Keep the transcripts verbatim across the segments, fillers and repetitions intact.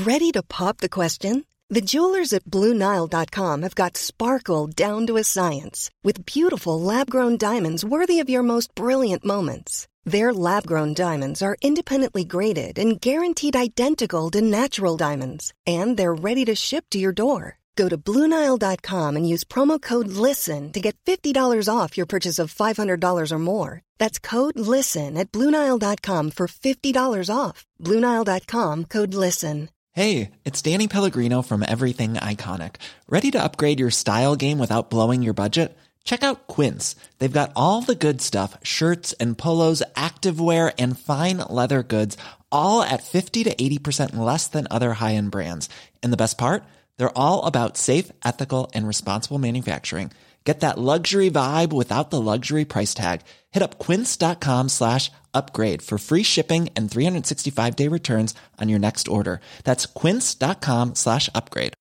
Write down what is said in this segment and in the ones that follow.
Ready to pop the question? The jewelers at Blue Nile dot com have got sparkle down to a science with beautiful lab-grown diamonds worthy of your most brilliant moments. Their lab-grown diamonds are independently graded and guaranteed identical to natural diamonds, and they're ready to ship to your door. Go to Blue Nile dot com and use promo code LISTEN to get fifty dollars off your purchase of five hundred dollars or more. That's code LISTEN at Blue Nile dot com for fifty dollars off. Blue Nile dot com, code LISTEN. Hey, it's Danny Pellegrino from Everything Iconic. Ready to upgrade your style game without blowing your budget? Check out Quince. They've got all the good stuff, shirts and polos, activewear, and fine leather goods, all at fifty to eighty percent less than other high-end brands. And the best part? They're all about safe, ethical, and responsible manufacturing. Get that luxury vibe without the luxury price tag. Hit up quince.com slash upgrade for free shipping and three sixty-five day returns on your next order. That's quince.com slash upgrade.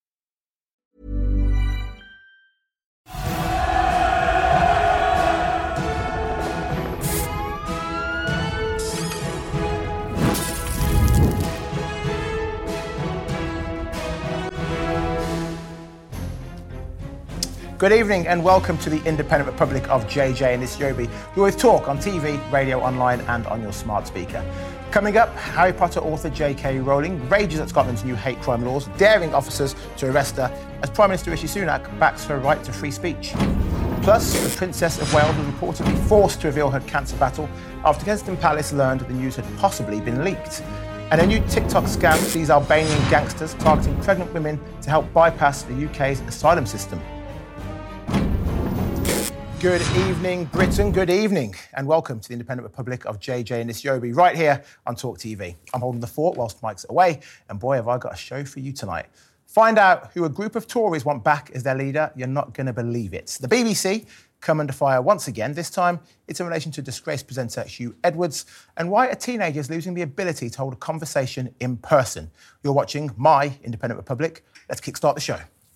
Good evening and welcome to the Independent Republic of J J and Isiobi. We always talk on T V, radio, online and on your smart speaker. Coming up, Harry Potter author J K Rowling rages at Scotland's new hate crime laws, daring officers to arrest her as Prime Minister Rishi Sunak backs her right to free speech. Plus, the Princess of Wales was reportedly forced to reveal her cancer battle after Kensington Palace learned the news had possibly been leaked. And a new TikTok scam sees Albanian gangsters targeting pregnant women to help bypass the U K's asylum system. Good evening, Britain. Good evening, and welcome to the Independent Republic of J J and Isiobi, right here on Talk T V. I'm holding the fort whilst Mike's away, and boy, have I got a show for you tonight. Find out who a group of Tories want back as their leader. You're not going to believe it. The B B C come under fire once again. This time, it's in relation to disgraced presenter Hugh Edwards and why a teenager is losing the ability to hold a conversation in person. You're watching my Independent Republic. Let's kickstart the show.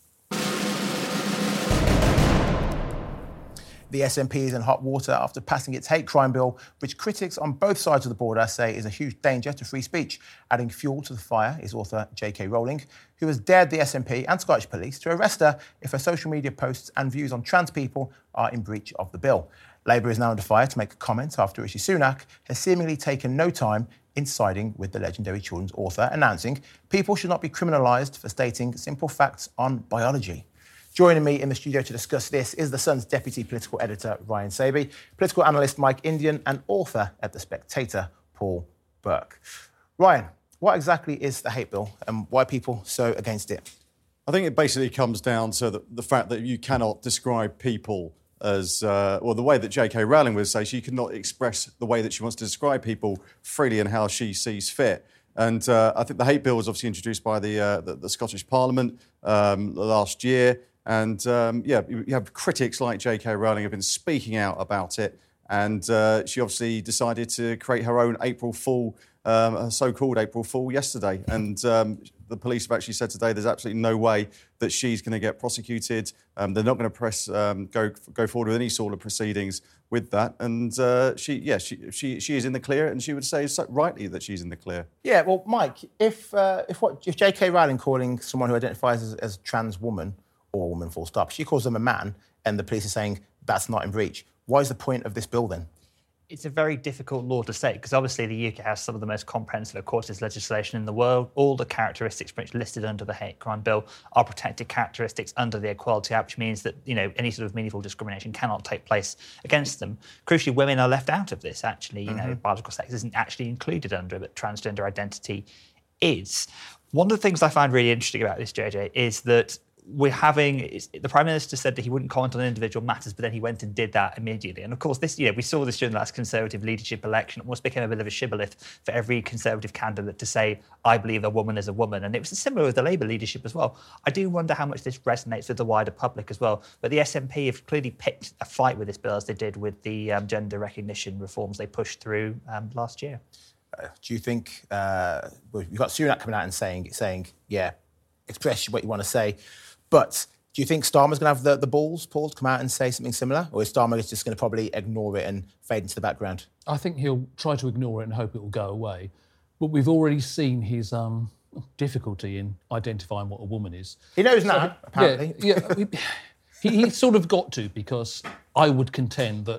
The S N P is in hot water after passing its hate crime bill, which critics on both sides of the border say is a huge danger to free speech. Adding fuel to the fire is author J K Rowling, who has dared the S N P and Scottish police to arrest her if her social media posts and views on trans people are in breach of the bill. Labour is now under fire to make a comment after Rishi Sunak has seemingly taken no time in siding with the legendary children's author, announcing people should not be criminalised for stating simple facts on biology. Joining me in the studio to discuss this is The Sun's deputy political editor, Ryan Sabey, political analyst Mike Indian, and author at The Spectator, Paul Burke. Ryan, what exactly is the hate bill and why are people so against it? I think it basically comes down to the, the fact that you cannot describe people as, uh, well, the way that J K Rowling would say, she cannot express the way that she wants to describe people freely and how she sees fit. And uh, I think the hate bill was obviously introduced by the, uh, the, the Scottish Parliament um, last year. And, um, yeah, you have critics like J K Rowling have been speaking out about it. And uh, she obviously decided to create her own April Fool, um, a so-called April Fool yesterday. And um, the police have actually said today there's absolutely no way that she's going to get prosecuted. Um, they're not going to press um, go go forward with any sort of proceedings with that. And uh, she, yeah, she, she she is in the clear, and she would say so rightly that she's in the clear. Yeah, well, Mike, if uh, if what if J K Rowling calling someone who identifies as, as a trans woman or a woman full stop, she calls them a man, and the police are saying that's not in breach, why is the point of this bill then? It's a very difficult law to say because obviously the U K has some of the most comprehensive, of course, legislation in the world. All the characteristics which listed under the hate crime bill are protected characteristics under the Equality Act, which means that, you know, any sort of meaningful discrimination cannot take place against them. Crucially, women are left out of this, actually. You mm-hmm. know, biological sex isn't actually included under it, but transgender identity is. One of the things I find really interesting about this, J J, is that we're having, the Prime Minister said that he wouldn't comment on individual matters, but then he went and did that immediately. And of course, this, you know, we saw this during the last Conservative leadership election. It almost became a bit of a shibboleth for every Conservative candidate to say, I believe a woman is a woman. And it was similar with the Labour leadership as well. I do wonder how much this resonates with the wider public as well. But the S N P have clearly picked a fight with this bill, as they did with the um, gender recognition reforms they pushed through um, last year. Uh, do you think, uh, well, you've got Sunak coming out and saying, saying, yeah, express what you want to say. But do you think Starmer's going to have the, the balls, Paul, to come out and say something similar? Or is Starmer just going to probably ignore it and fade into the background? I think he'll try to ignore it and hope it will go away. But we've already seen his um, difficulty in identifying what a woman is. He knows now, so, apparently. Yeah, yeah we, he, he's sort of got to, because I would contend that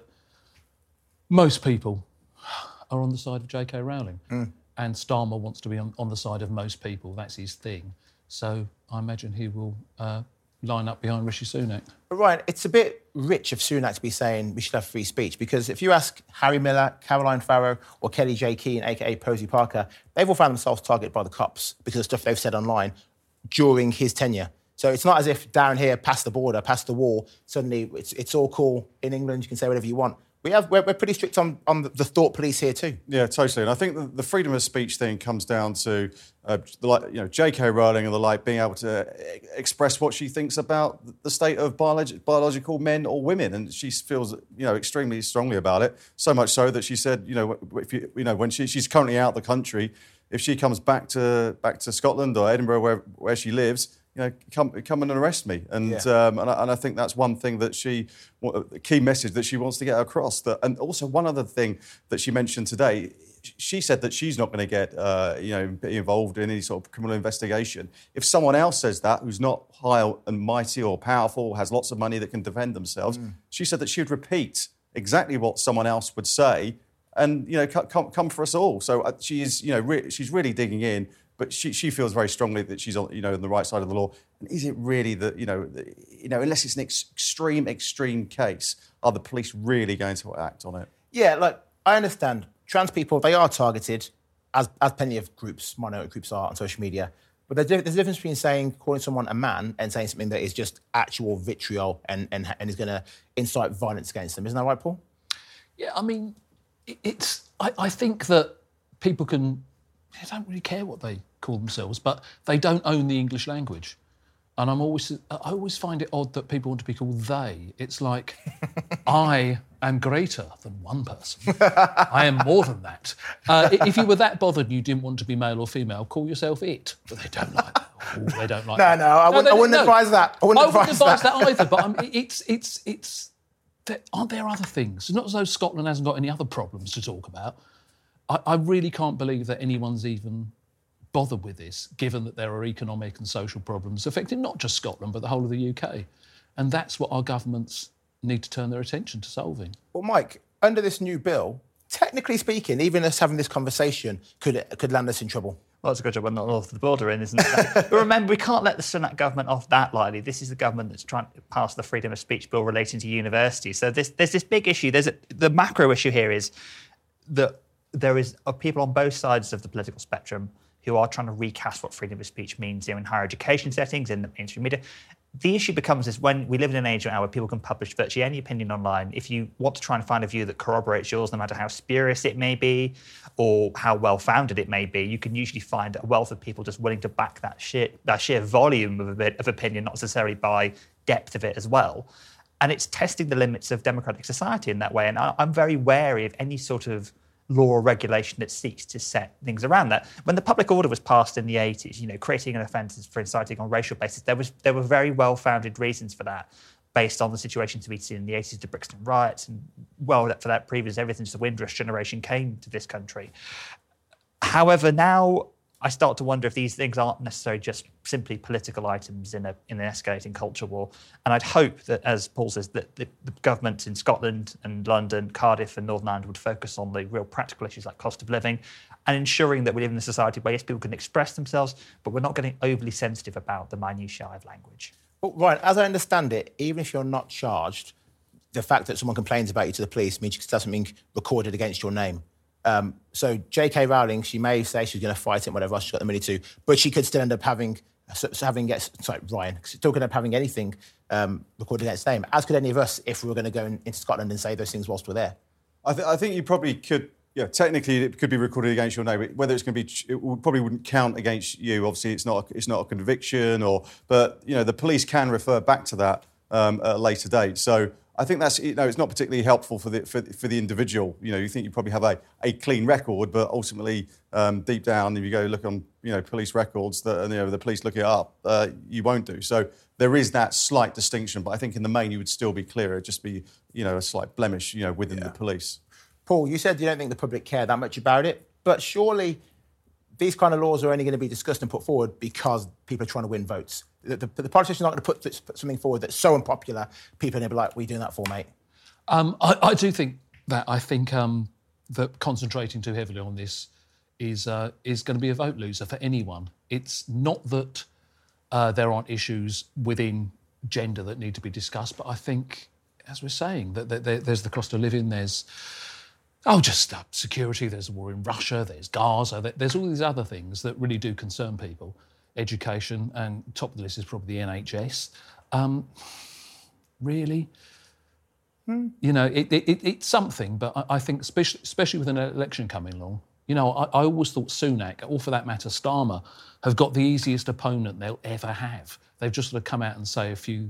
most people are on the side of J K Rowling. Mm. And Starmer wants to be on, on the side of most people. That's his thing. So I imagine he will uh, line up behind Rishi Sunak. But Ryan, it's a bit rich of Sunak to be saying we should have free speech, because if you ask Harry Miller, Caroline Farrow or Kelly J. Keane, a k a. Posey Parker, they've all found themselves targeted by the cops because of stuff they've said online during his tenure. So it's not as if down here, past the border, past the wall, suddenly it's, it's all cool. In England, you can say whatever you want. We have, we're, we're pretty strict on, on the thought police here too. Yeah, totally. And I think the, the freedom of speech thing comes down to, uh, the, like, you know, J K Rowling and the like being able to express what she thinks about the state of biolog- biological men or women, and she feels, you know, extremely strongly about it. So much so that she said, you know, if you, you know, when she, she's currently out of the country, if she comes back to back to Scotland or Edinburgh, where where she lives, you know, come come and arrest me. And yeah. um, and, I, and I think that's one thing that she, a key message that she wants to get across. That, and also one other thing that she mentioned today, she said that she's not going to get, uh, you know, be involved in any sort of criminal investigation. If someone else says that, who's not high and mighty or powerful, has lots of money that can defend themselves, mm. she said that she would repeat exactly what someone else would say, and, you know, come, come for us all. So she is, you know, re- she's really digging in. But she, she feels very strongly that she's on, you know, on the right side of the law. And is it really that, you know, the, you know, unless it's an ex- extreme, extreme case, are the police really going to act on it? Yeah, like, I understand. Trans people, they are targeted, as as plenty of groups, minority groups are on social media. But there's, there's a difference between saying, calling someone a man and saying something that is just actual vitriol and, and, and is going to incite violence against them. Isn't that right, Paul? Yeah, I mean, it, it's... I, I think that people can... They don't really care what they call themselves, but they don't own the English language. And I'm always, I always find it odd that people want to be called they. It's like, I am greater than one person. I am more than that. Uh, if you were that bothered and you didn't want to be male or female, call yourself it. But they don't like that. Oh, they don't like no, that. No, I wouldn't, no, I wouldn't no. advise that. I wouldn't I advise, wouldn't advise that. that either, but um, it's, it's, it's, there, aren't there other things? It's not as though Scotland hasn't got any other problems to talk about. I, I really can't believe that anyone's even bothered with this, given that there are economic and social problems affecting not just Scotland, but the whole of the U K. And that's what our governments need to turn their attention to solving. Well, Mike, under this new bill, technically speaking, even us having this conversation could could land us in trouble. Well, it's a good job we're not north of the border in, isn't it? But remember, we can't let the Sunak government off that lightly. This is the government that's trying to pass the freedom of speech bill relating to universities. So this, there's this big issue. There's a, the macro issue here is that there is are people on both sides of the political spectrum who are trying to recast what freedom of speech means, you know, in higher education settings, in the mainstream media. The issue becomes is when we live in an age now where people can publish virtually any opinion online. If you want to try and find a view that corroborates yours, no matter how spurious it may be or how well-founded it may be, you can usually find a wealth of people just willing to back that sheer, that sheer volume of, a bit of opinion, not necessarily by depth of it as well. And it's testing the limits of democratic society in that way. And I, I'm very wary of any sort of law or regulation that seeks to set things around that. When the public order was passed in the eighties, you know, creating an offence for inciting on racial basis, there was there were very well-founded reasons for that, based on the situations we'd seen in the eighties, the Brixton riots, and well, for that previous everything since the Windrush generation came to this country. However, now I start to wonder if these things aren't necessarily just simply political items in a in an escalating culture war. And I'd hope that, as Paul says, that the, the governments in Scotland and London, Cardiff and Northern Ireland would focus on the real practical issues like cost of living and ensuring that we live in a society where, yes, people can express themselves, but we're not getting overly sensitive about the minutiae of language. Well, Ryan, as I understand it, even if you're not charged, the fact that someone complains about you to the police means you can have something recorded against your name. Um, so J K Rowling, she may say she's going to fight it, whatever else she's got the money to, but she could still end up having, so, so having get, sorry, Ryan, still could end up having anything um, recorded against her name, as could any of us if we were going to go in, into Scotland and say those things whilst we're there. I, th- I think you probably could, yeah, technically it could be recorded against your name. Whether it's going to be, it probably wouldn't count against you. Obviously, it's not, a, it's not a conviction, or, but you know, the police can refer back to that um, at a later date. So I think that's, you know, it's not particularly helpful for the for, for the individual. You know, you think you probably have a, a clean record, but ultimately, um, deep down, if you go look on, you know, police records, that, you know, the police look it up, uh, you won't do. So there is that slight distinction, but I think in the main you would still be clear. It'd just be, you know, a slight blemish, you know, within yeah. the police. Paul, you said you don't think the public care that much about it, but surely these kind of laws are only going to be discussed and put forward because people are trying to win votes. The, the, the politicians aren't going to put, th- put something forward that's so unpopular, people are going to be like, what are you doing that for, mate? Um, I, I do think that. I think um, that concentrating too heavily on this is uh, is going to be a vote loser for anyone. It's not that uh, there aren't issues within gender that need to be discussed, but I think, as we're saying, that, that, that there's the cost of living, there's oh, just uh, security, there's a war in Russia, there's Gaza, there's all these other things that really do concern people. Education, and top of the list is probably the N H S. Um, really? Hmm. You know, it, it, it's something, but I, I think, especially, especially with an election coming along, you know, I, I always thought Sunak, or for that matter, Starmer, have got the easiest opponent they'll ever have. They've just sort of come out and say a few,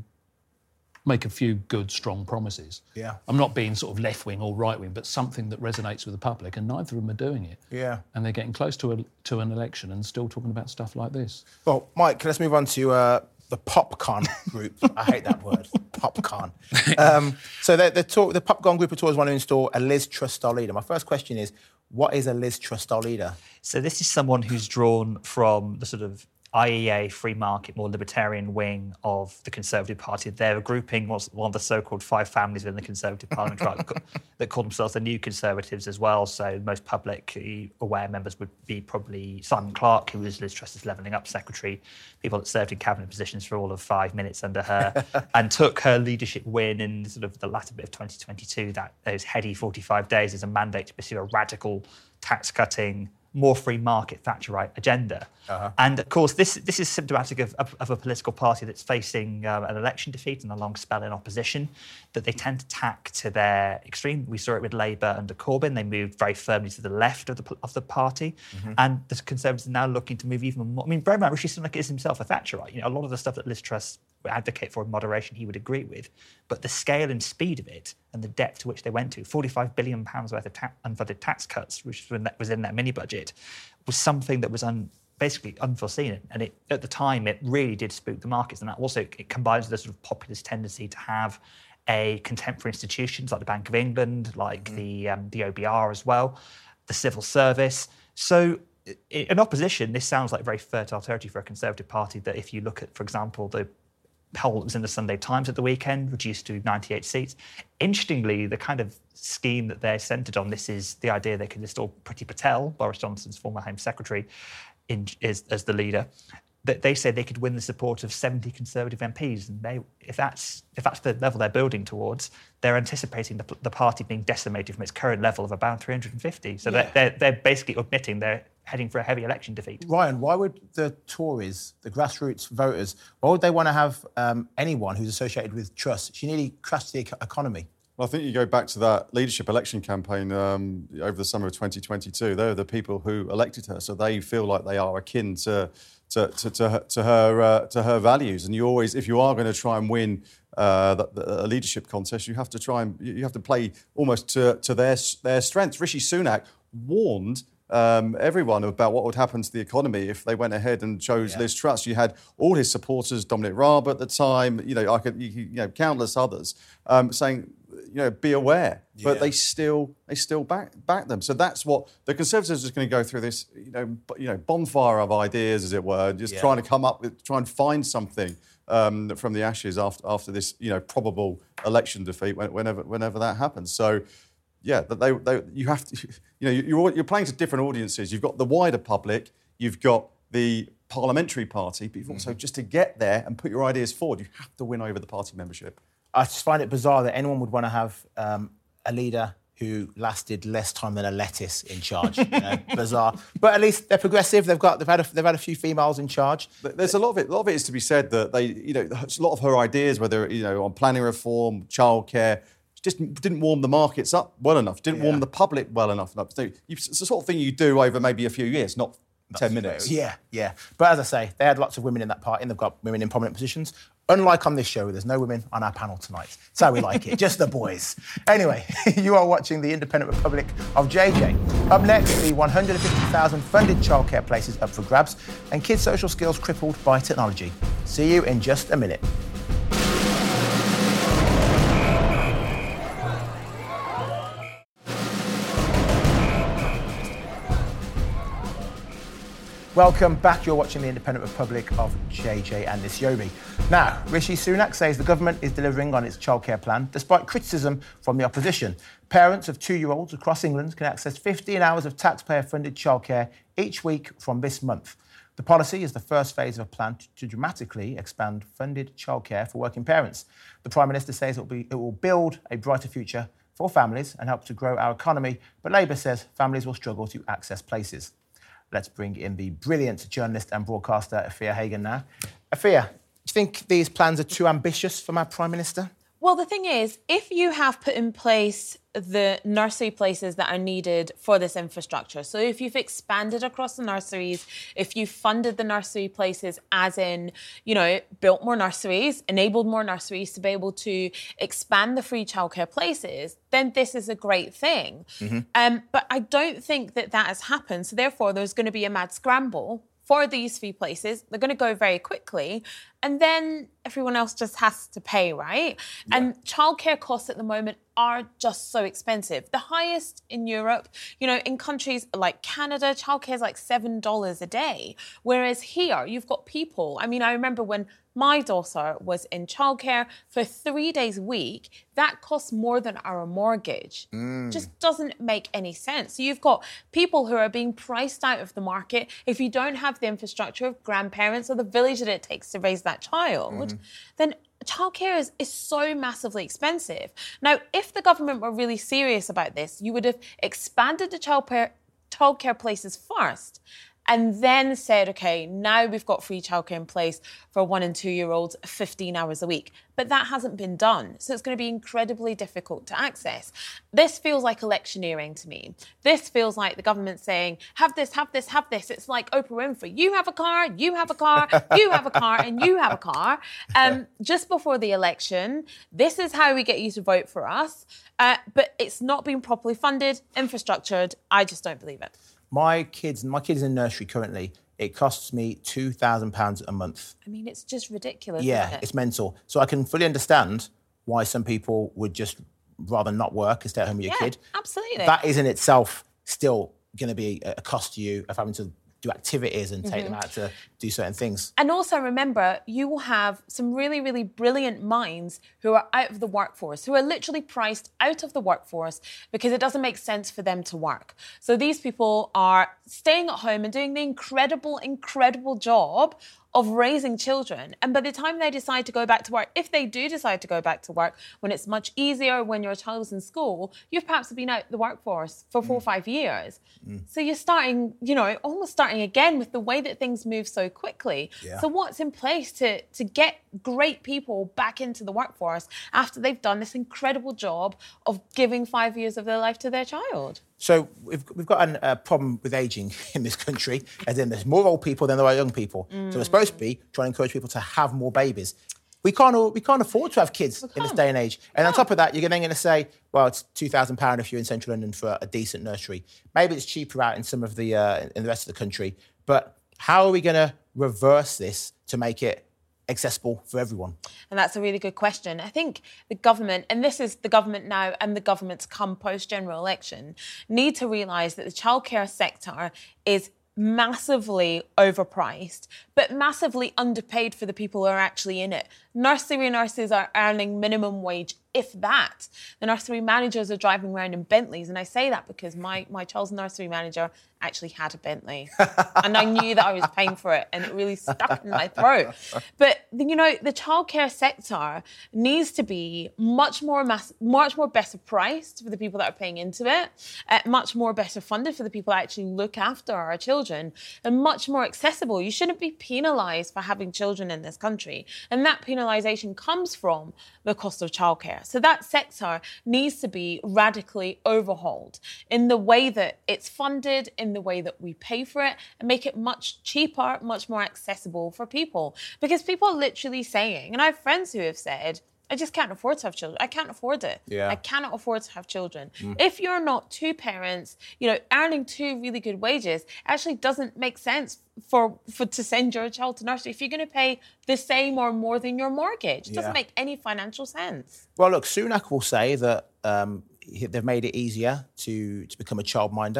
make a few good, strong promises. Yeah. I'm not being sort of left-wing or right-wing, but something that resonates with the public, and neither of them are doing it. Yeah. And they're getting close to a, to an election and still talking about stuff like this. Well, Mike, let's move on to uh, the PopCon group. I hate that word, PopCon. Um, so the, the, talk, the PopCon group of Tories want to install a Liz Truss-style leader. My first question is, what is a Liz Truss-style leader? So this is someone who's drawn from the sort of I E A, free market, more libertarian wing of the Conservative Party. They're a grouping, one of the so-called five families within the Conservative Parliament that call themselves the New Conservatives as well. So most publicly aware members would be probably Simon Clarke, who was Liz Truss's Levelling Up secretary, people that served in cabinet positions for all of five minutes under her, and took her leadership win in sort of the latter bit of twenty twenty-two, that those heady forty-five days as a mandate to pursue a radical tax-cutting, more free market Thatcherite agenda. Uh-huh. And of course, this this is symptomatic of, of, of a political party that's facing um, an election defeat and a long spell in opposition, that they tend to tack to their extreme. We saw it with Labour under Corbyn. They moved very firmly to the left of the of the party. Mm-hmm. And the Conservatives are now looking to move even more. I mean, bear in mind, Rishi Sunak is himself a Thatcherite. You know, a lot of the stuff that Liz Truss would advocate for in moderation, he would agree with. But the scale and speed of it and the depth to which they went to, forty-five billion pounds worth of ta- unfunded tax cuts, which was in that mini-budget, was something that was un- basically unforeseen. And it, at the time, it really did spook the markets. And that also it combines with the sort of populist tendency to have a contempt for institutions like the Bank of England, like mm. the um, the O B R as well, the civil service. So in opposition, this sounds like very fertile territory for a Conservative Party that if you look at, for example, the poll that was in the Sunday Times at the weekend, reduced to ninety-eight seats. Interestingly, the kind of scheme that they're centred on, this is the idea they can install Priti Patel, Boris Johnson's former Home Secretary, in, is, as the leader. That they say they could win the support of seventy Conservative M Ps, and they, if that's if that's the level they're building towards, they're anticipating the, the party being decimated from its current level of about three hundred fifty. So yeah. they're, they're they're basically admitting they're heading for a heavy election defeat. Ryan, why would the Tories, the grassroots voters, why would they want to have um, anyone who's associated with Truss? She nearly crashed the economy. Well, I think you go back to that leadership election campaign um, over the summer of twenty twenty-two. They're the people who elected her, so they feel like they are akin to to to, to her to her, uh, to her values. And you always, if you are going to try and win uh, the, the, a leadership contest, you have to try and you have to play almost to to their their strengths. Rishi Sunak warned Um, everyone about what would happen to the economy if they went ahead and chose yeah. Liz Truss. You had all his supporters, Dominic Raab at the time, you know, I could, you, you know, countless others um, saying, you know, be aware. Yeah. But they still, they still back back them. So that's what the Conservatives are going to go through this, you know, you know, bonfire of ideas, as it were, just yeah. trying to come up with, try and find something um, from the ashes after after this, you know, probable election defeat, whenever whenever that happens. So. Yeah, that they, they, you have to, you know, you're, you're playing to different audiences. You've got the wider public, you've got the parliamentary party, but you've also, mm-hmm. just to get there and put your ideas forward, you have to win over the party membership. I just find it bizarre that anyone would want to have um, a leader who lasted less time than a lettuce in charge. You know, bizarre, but at least they're progressive. They've got they've had a, they've had a few females in charge. There's a lot of it. A lot of it is to be said that they, you know, a lot of her ideas, whether you know on planning reform, childcare. Just didn't warm the markets up well enough, didn't yeah. warm the public well enough. So it's the sort of thing you do over maybe a few years, not That's ten minutes. Fair. Yeah, yeah. But as I say, they had lots of women in that party and they've got women in prominent positions. Unlike on this show, there's no women on our panel tonight. That's how we like it, just the boys. Anyway, you are watching the Independent Republic of J J. Up next, the one hundred fifty thousand funded childcare places up for grabs and kids' social skills crippled by technology. See you in just a minute. Welcome back. You're watching The Independent Republic of J J and Nisyomi. Now, Rishi Sunak says the government is delivering on its childcare plan, despite criticism from the opposition. Parents of two-year-olds across England can access fifteen hours of taxpayer-funded childcare each week from this month. The policy is the first phase of a plan to dramatically expand funded childcare for working parents. The Prime Minister says it will, be, it will build a brighter future for families and help to grow our economy, but Labour says families will struggle to access places. Let's bring in the brilliant journalist and broadcaster, Afia Hagen now. Afia, do you think these plans are too ambitious for my Prime Minister? Well, the thing is, if you have put in place the nursery places that are needed for this infrastructure, so if you've expanded across the nurseries, if you funded the nursery places as in, you know, built more nurseries, enabled more nurseries to be able to expand the free childcare places, then this is a great thing. Mm-hmm. Um, but I don't think that that has happened. So therefore, there's going to be a mad scramble for these free places. They're going to go very quickly. And then everyone else just has to pay, right? Yeah. And childcare costs at the moment are just so expensive. The highest in Europe, you know, in countries like Canada, childcare is like seven dollars a day. Whereas here, you've got people. I mean, I remember when my daughter was in childcare for three days a week, that costs more than our mortgage. Mm. Just doesn't make any sense. So you've got people who are being priced out of the market. If you don't have the infrastructure of grandparents or the village that it takes to raise that child, mm. then childcare is, is so massively expensive. Now, if the government were really serious about this, you would have expanded the childcare childcare places first, and then said, OK, now we've got free childcare in place for one and two-year-olds, fifteen hours a week. But that hasn't been done. So it's going to be incredibly difficult to access. This feels like electioneering to me. This feels like the government saying, have this, have this, have this. It's like Oprah Winfrey. You have a car, you have a car, you have a car, and you have a car. Um, just before the election, this is how we get you to vote for us. Uh, but it's not been properly funded, infrastructured. I just don't believe it. My kids, my kids in nursery currently, it costs me two thousand pounds a month. I mean, it's just ridiculous, Yeah, isn't it? It's mental. So I can fully understand why some people would just rather not work and stay at home with your yeah, kid. Absolutely. That is in itself still going to be a cost to you of having to do activities and take mm-hmm. them out to do certain things. And also remember, you will have some really, really brilliant minds who are out of the workforce, who are literally priced out of the workforce because it doesn't make sense for them to work. So these people are staying at home and doing the incredible, incredible job of raising children. And by the time they decide to go back to work, if they do decide to go back to work, when it's much easier when your child is in school, you've perhaps been out the workforce for four mm. or five years. Mm. So you're starting, you know, almost starting again with the way that things move so quickly. Yeah. So what's in place to, to get great people back into the workforce after they've done this incredible job of giving five years of their life to their child? So we've, we've got a uh, problem with ageing in this country, as in there's more old people than there are young people. Mm. So we're supposed to be trying to encourage people to have more babies. We can't we can't afford to have kids in this day and age. And on top of that, you're then going to say, well, it's two thousand pounds if you're in central London for a decent nursery. Maybe it's cheaper out in some of the uh, in the rest of the country. But how are we going to reverse this to make it accessible for everyone? And that's a really good question. I think the government, and this is the government now and the government's come post-general election, need to realise that the childcare sector is massively overpriced, but massively underpaid for the people who are actually in it. Nursery nurses are earning minimum wage, if that. The nursery managers are driving around in Bentleys, and I say that because my, my child's nursery manager actually had a Bentley. And I knew that I was paying for it, and it really stuck in my throat. But, you know, the childcare sector needs to be much more mass- much more better priced for the people that are paying into it, uh, much more better funded for the people that actually look after our children, and much more accessible. You shouldn't be penalised for having children in this country. And that penalisation comes from the cost of childcare. So that sector needs to be radically overhauled in the way that it's funded, in the way that we pay for it, and make it much cheaper, much more accessible for people. Because people are literally saying, and I have friends who have said, I just can't afford to have children. I can't afford it. Yeah. I cannot afford to have children. Mm. If you're not two parents, you know, earning two really good wages, it actually doesn't make sense for, for to send your child to nursery if you're going to pay the same or more than your mortgage. It doesn't yeah. make any financial sense. Well, look, Sunak will say that um, they've made it easier to, to become a childminder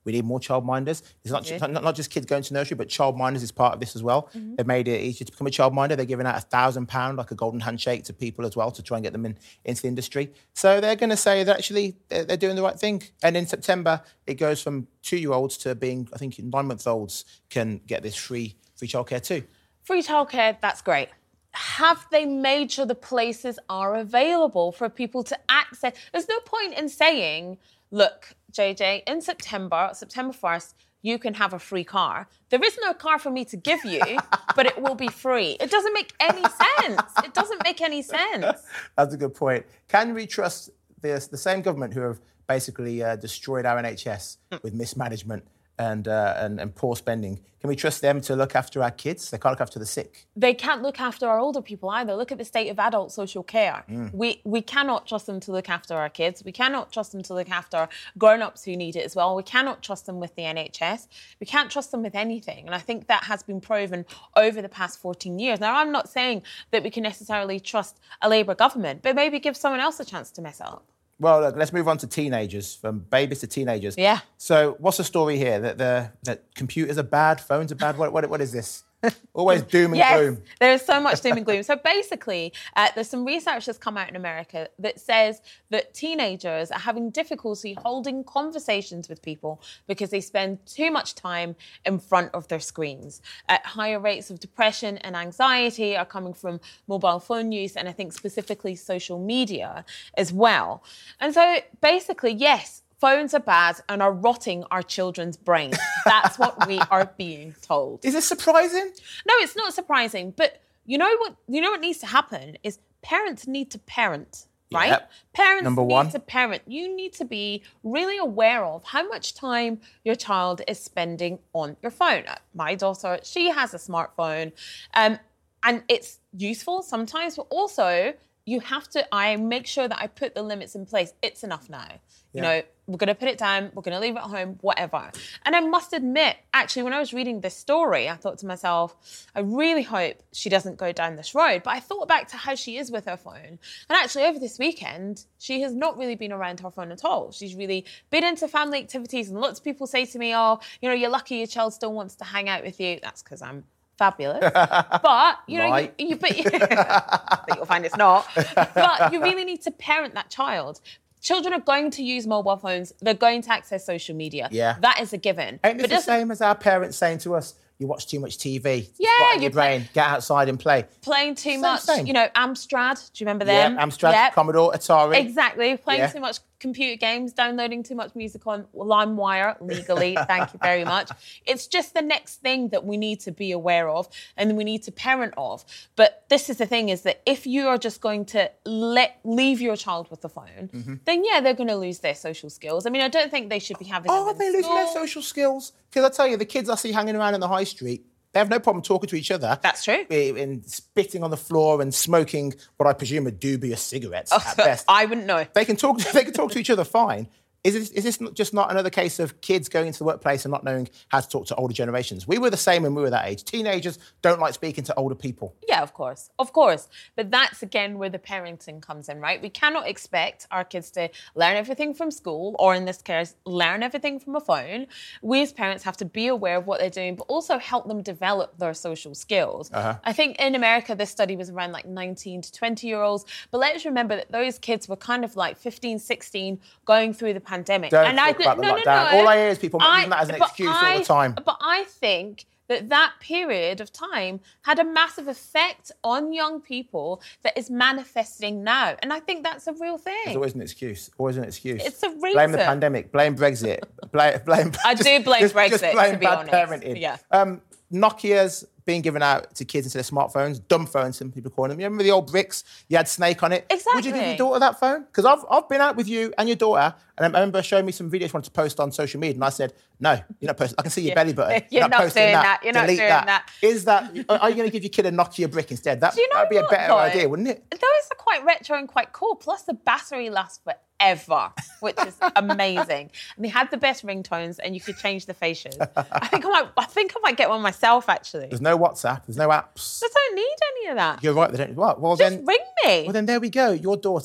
We need more childminders. It's not, Yeah. just, not, not just kids going to nursery, but childminders is part of this as well. Mm-hmm. They've made it easier to become a childminder. They're giving out a thousand pound, like a golden handshake to people as well to try and get them in, into the industry. So they're going to say that actually they're, they're doing the right thing. And in September, it goes from two-year-olds to being, I think, nine-month-olds can get this free free childcare too. Free childcare, that's great. Have they made sure the places are available for people to access? There's no point in saying, look, J J, in September, September first, you can have a free car. There is no car for me to give you, but it will be free. It doesn't make any sense. It doesn't make any sense. That's a good point. Can we trust this, the same government who have basically uh, destroyed our N H S with mismanagement and, uh, and and poor spending? Can we trust them to look after our kids? They can't look after the sick. They can't look after our older people either. Look at the state of adult social care. Mm. We we cannot trust them to look after our kids. We cannot trust them to look after grown-ups who need it as well. We cannot trust them with the N H S. We can't trust them with anything. And I think that has been proven over the past fourteen years. Now, I'm not saying that we can necessarily trust a Labour government, but maybe give someone else a chance to mess it up. Well, look, let's move on to teenagers, from babies to teenagers. Yeah. So what's the story here? That the that computers are bad, phones are bad? What what, what is this? Always doom and yes, gloom. There is so much doom and gloom. So basically, uh, there's some research that's come out in America that says that teenagers are having difficulty holding conversations with people because they spend too much time in front of their screens. Uh, higher rates of depression and anxiety are coming from mobile phone use, and I think specifically social media as well. And so basically, yes, phones are bad and are rotting our children's brains. That's what we are being told. Is this surprising? No, it's not surprising. But you know what? You know what needs to happen is parents need to parent, right? Yep. Parents Number need one. to parent. You need to be really aware of how much time your child is spending on your phone. My daughter, she has a smartphone, um, and it's useful sometimes, but also you have to, I make sure that I put the limits in place. It's enough now. You Yeah. know, we're going to put it down, we're going to leave it at home, whatever. And I must admit, actually, when I was reading this story, I thought to myself, I really hope she doesn't go down this road. But I thought back to how she is with her phone. And actually, over this weekend, she has not really been around her phone at all. She's really been into family activities. And lots of people say to me, oh, you know, you're lucky your child still wants to hang out with you. That's because I'm fabulous. But, you know, you, you, but, I think you'll find it's not. But you really need to parent that child. Children are going to use mobile phones. They're going to access social media. Yeah. That is a given. Ain't this But the doesn't- same as our parents saying to us, you watch too much T V. It's Yeah, got in you your play- brain. Get outside and play. Playing too Same, much. same. You know, Amstrad. Do you remember them? Yeah, Amstrad, Yep. Commodore, Atari. Exactly. Playing Yeah. too much computer games, downloading too much music on LimeWire legally. Thank you very much. It's just the next thing that we need to be aware of and we need to parent of. But this is the thing, is that if you are just going to let leave your child with the phone, Mm-hmm. then yeah, they're going to lose their social skills. I mean, I don't think they should be having Oh, them are they in losing their school. social skills? Because I tell you, the kids I see hanging around in the high street, they have no problem talking to each other. That's true. And spitting on the floor and smoking what I presume are dubious cigarettes at best. I wouldn't know. They can talk. They can talk to each other fine. Is this, is this not- just not another case of kids going into the workplace and not knowing how to talk to older generations? We were the same when we were that age. Teenagers don't like speaking to older people. Yeah, of course. Of course. But that's, again, where the parenting comes in, right? We cannot expect our kids to learn everything from school, or in this case, learn everything from a phone. We as parents have to be aware of what they're doing, but also help them develop their social skills. Uh-huh. I think in America, this study was around like nineteen to twenty year olds. But let's remember that those kids were kind of like fifteen, sixteen, going through the pandemic. Don't and talk I about the no, no, lockdown. no. All I hear is people I- using that as an but excuse all I- the time. But I think that that period of time had a massive effect on young people that is manifesting now. And I think that's a real thing. There's always an excuse. Always an excuse. It's a Blame the reason. pandemic. Blame Brexit. blame. blame I do blame just, Brexit, Just blame to be bad honest. parenting. Yeah. Um, Nokia's being given out to kids into their smartphones, dumb phones, some people call them. You remember the old bricks? You had Snake on it. Would you give your Exactly. daughter that phone? Because I've, I've been out with you and your daughter, and I remember showing me some videos you wanted to post on social media, and I said, no, you're not posting. I can see your Yeah. belly button. You're not posting doing that. You're not Delete doing that. Is that, are you going to give your kid a Nokia brick instead? That Do you know would be a what, better though? idea, wouldn't it? Those are quite retro and quite cool. Plus, the battery lasts forever, which is amazing. And they had the best ringtones, and you could change the faces. I think I might. I think I might get one myself. Actually, There's no WhatsApp. There's no apps. I don't need any of that. You're right. They don't. Well, well Just then. ring me. Well, then there we go. Your daughter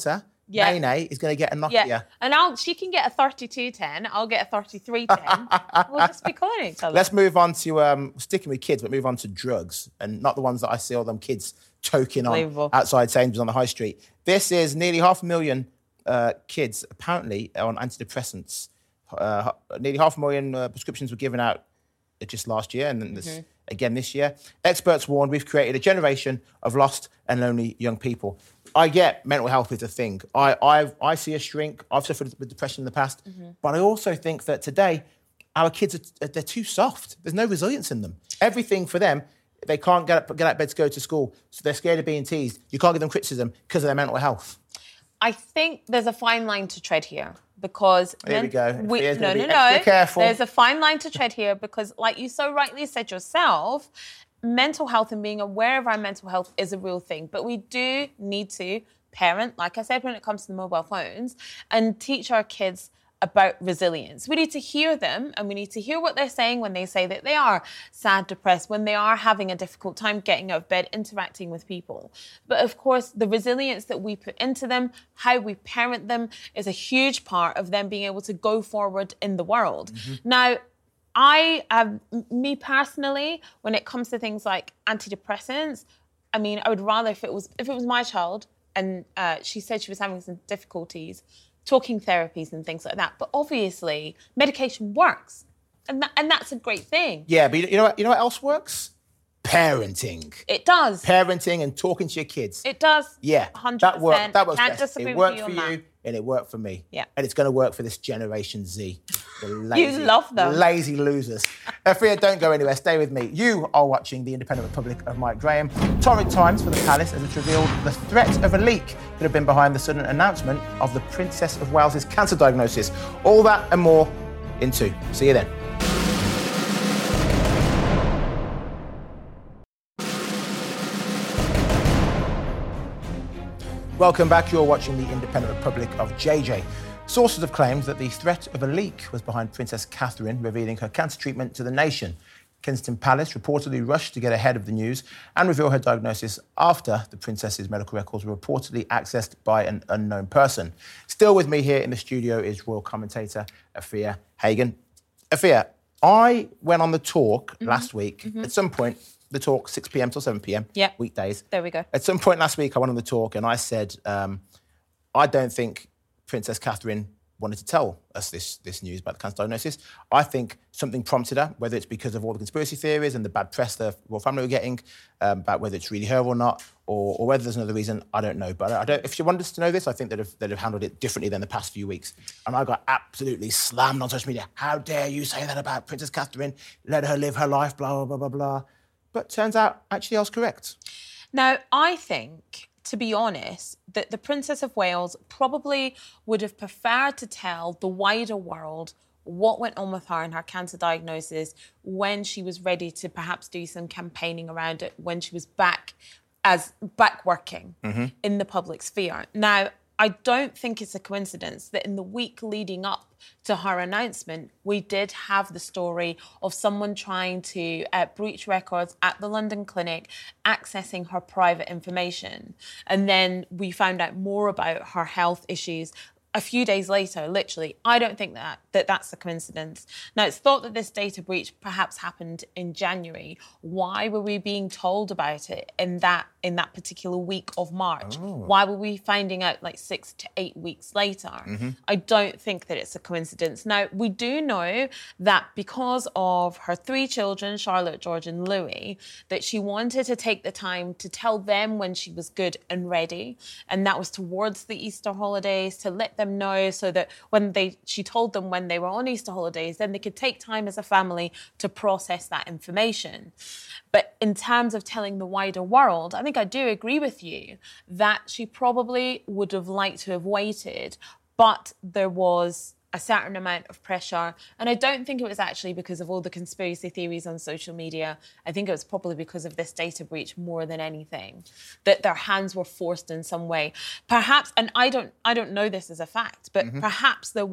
Yeah. Nene is going to get a Nokia. Yeah, and I'll she can get a thirty-two ten. I'll get a thirty-three ten. We'll just be calling each other. Let's move on to um, sticking with kids, but move on to drugs, and not the ones that I see all them kids toking on outside Sainsbury's on the high street. This is nearly half a million uh, kids apparently on antidepressants. Uh, nearly half a million uh, prescriptions were given out just last year, and then this, mm-hmm. again this year. Experts warn we've created a generation of lost and lonely young people. I get mental health is a thing. I I've, I see a shrink. I've suffered with depression in the past, mm-hmm. but I also think that today our kids are they're too soft. There's no resilience in them. Everything for them. They can't get up, get out of bed to go to school, so they're scared of being teased. You can't give them criticism because of their mental health. I think there's a fine line to tread here because... Here we go. We, no, no, no, no. Careful. There's a fine line to tread here because, like you so rightly said yourself, mental health and being aware of our mental health is a real thing. But we do need to parent, like I said, when it comes to the mobile phones, and teach our kids about resilience. We need to hear them, and we need to hear what they're saying when they say that they are sad, depressed, when they are having a difficult time getting out of bed, interacting with people. But of course, the resilience that we put into them, how we parent them, is a huge part of them being able to go forward in the world. Mm-hmm. Now, I, um, me personally, when it comes to things like antidepressants, I mean, I would rather if it was if it was my child and uh, she said she was having some difficulties, talking therapies and things like that. But obviously, medication works. And that, and that's a great thing. Yeah, but you know what, you know what else works? Parenting. It does. Parenting and talking to your kids. It does. Yeah. one hundred percent. That worked. That works Can't best. disagree It worked with you for on you that. and it worked for me. Yeah. And it's going to work for this Generation Z. The lazy, You love them. Lazy losers. Afia, don't go anywhere. Stay with me. You are watching The Independent Republic of Mike Graham. Torrid times for the Palace as it's revealed the threat of a leak could have been behind the sudden announcement of the Princess of Wales's cancer diagnosis. All that and more in two. See you then. Welcome back. You're watching The Independent Republic of J J. Sources have claimed that the threat of a leak was behind Princess Catherine revealing her cancer treatment to the nation. Kensington Palace reportedly rushed to get ahead of the news and reveal her diagnosis after the princess's medical records were reportedly accessed by an unknown person. Still with me here in the studio is royal commentator Afia Hagen. Afia, I went on the talk mm-hmm. last week. Mm-hmm. At some point, the talk, six p.m. till seven p.m, yeah. weekdays. There we go. At some point last week, I went on the talk and I said, um, I don't think Princess Catherine wanted to tell us this, this news about the cancer diagnosis. I think something prompted her, whether it's because of all the conspiracy theories and the bad press the royal family were getting, um, about whether it's really her or not, or, or whether there's another reason, I don't know. But I don't, if she wanted us to know this, I think they'd have, they'd have handled it differently than the past few weeks. And I got absolutely slammed on social media. How dare you say that about Princess Catherine? Let her live her life, blah, blah, blah, blah, blah. But turns out, actually, I was correct. Now, I think, to be honest, that the Princess of Wales probably would have preferred to tell the wider world what went on with her and her cancer diagnosis when she was ready to perhaps do some campaigning around it, when she was back as back working mm-hmm. in the public sphere. Now, I don't think it's a coincidence that in the week leading up to her announcement, we did have the story of someone trying to uh, breach records at the London clinic, accessing her private information. And then we found out more about her health issues a few days later, literally. I don't think that, that that's a coincidence. Now, it's thought that this data breach perhaps happened in January. Why were we being told about it in that in that particular week of March? Oh. Why were we finding out like six to eight weeks later? Mm-hmm. I don't think that it's a coincidence. Now, we do know that because of her three children, Charlotte, George and Louis, that she wanted to take the time to tell them when she was good and ready. And that was towards the Easter holidays, to let them know so that when they, she told them when they were on Easter holidays, then they could take time as a family to process that information. But in terms of telling the wider world, I think I do agree with you that she probably would have liked to have waited, but there was a certain amount of pressure. And I don't think it was actually because of all the conspiracy theories on social media. I think it was probably because of this data breach more than anything, that their hands were forced in some way. Perhaps, and I don't I don't know this as a fact, but mm-hmm. perhaps there was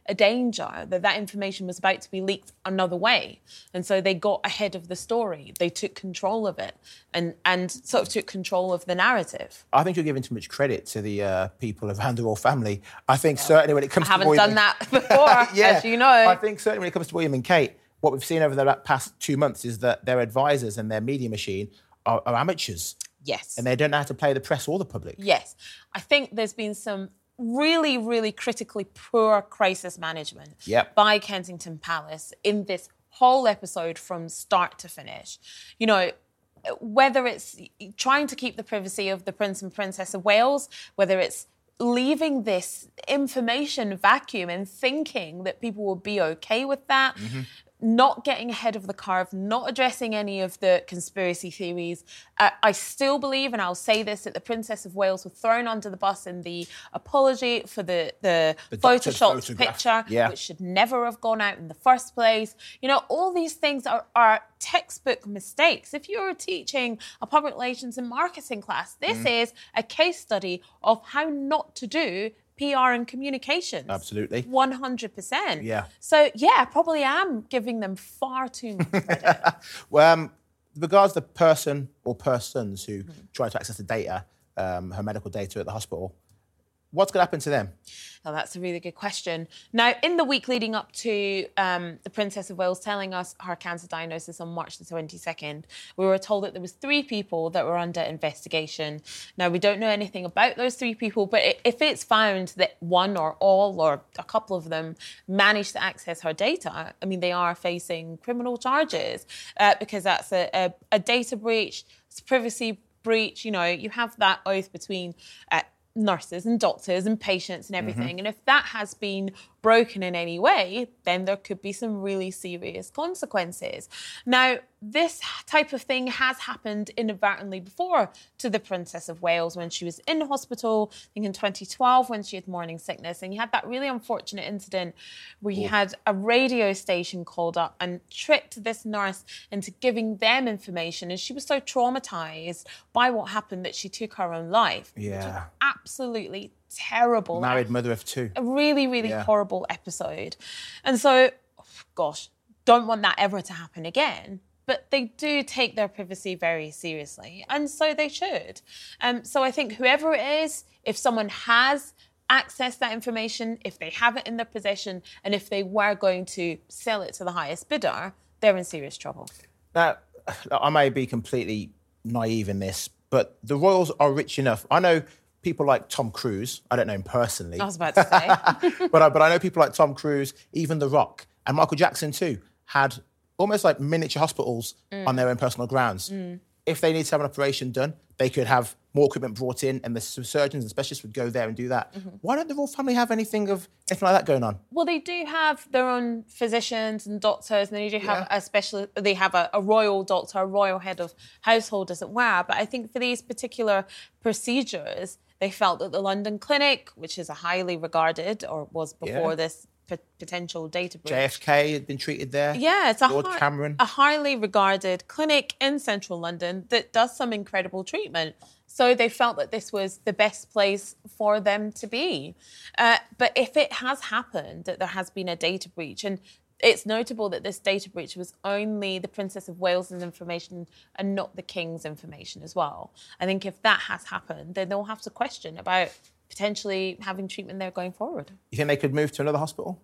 a danger, that that information was about to be leaked another way. And so they got ahead of the story. They took control of it and, and sort of took control of the narrative. I think you're giving too much credit to the uh, people around the royal family. I think certainly when it comes I haven't to William done that before, yeah, as you know. I think certainly when it comes to William and Kate, what we've seen over the past two months is that their advisors and their media machine are, are amateurs. Yes. And they don't know how to play the press or the public. Yes. I think there's been some really, really critically poor crisis management Yep. by Kensington Palace in this whole episode from start to finish. You know, whether it's trying to keep the privacy of the Prince and Princess of Wales, whether it's leaving this information vacuum and thinking that people will be okay with that, mm-hmm. not getting ahead of the curve, not addressing any of the conspiracy theories. Uh, I still believe, and I'll say this, that the Princess of Wales was thrown under the bus in the apology for the, the, The photoshopped photograph. picture, Yeah. which should never have gone out in the first place. You know, all these things are, are textbook mistakes. If you're teaching a public relations and marketing class, this mm. is a case study of how not to do P R and communications. Absolutely. one hundred percent. Yeah. So, yeah, I probably am giving them far too much credit. Well, um, with regards to the person or persons who mm. try to access the data, um, her medical data at the hospital, what's going to happen to them? Oh, that's a really good question. Now, in the week leading up to um, the Princess of Wales telling us her cancer diagnosis on March the twenty-second, we were told that there was three people that were under investigation. Now, we don't know anything about those three people, but if it's found that one or all or a couple of them managed to access her data, I mean, they are facing criminal charges uh, because that's a, a, a data breach, it's a privacy breach. You know, you have that oath between Uh, nurses and doctors and patients and everything. Mm-hmm. And if that has been broken in any way, then there could be some really serious consequences. Now, this type of thing has happened inadvertently before to the Princess of Wales when she was in hospital, I think in twenty twelve when she had morning sickness. And you had that really unfortunate incident where you had a radio station called up and tricked this nurse into giving them information. And she was so traumatized by what happened that she took her own life. Yeah. Absolutely terrible. Married mother of two. A really, really Yeah. horrible episode. And so, gosh, don't want that ever to happen again. But they do take their privacy very seriously. And so they should. Um, so I think whoever it is, if someone has accessed that information, if they have it in their possession, and if they were going to sell it to the highest bidder, they're in serious trouble. Now, I may be completely naive in this, but the royals are rich enough. I know people like Tom Cruise. I don't know him personally. I was about to say. but, I, but I know people like Tom Cruise, even The Rock, and Michael Jackson too, had almost like miniature hospitals mm. on their own personal grounds. Mm. If they need to have an operation done, they could have more equipment brought in and the surgeons and specialists would go there and do that. Mm-hmm. Why don't the royal family have anything of anything like that going on? Well, they do have their own physicians and doctors, and they do have Yeah. a special. They have a, a royal doctor, a royal head of household, as it were. But I think for these particular procedures, they felt that the London Clinic, which is a highly regarded, or was before Yeah. this p- potential data breach. J F K had been treated there. Yeah, it's a, Lord hi- Cameron. a highly regarded clinic in central London that does some incredible treatment. So they felt that this was the best place for them to be. Uh, but if it has happened, that there has been a data breach, and it's notable that this data breach was only the Princess of Wales' information and not the King's information as well. I think if that has happened, then they'll have to question about potentially having treatment there going forward. You think they could move to another hospital?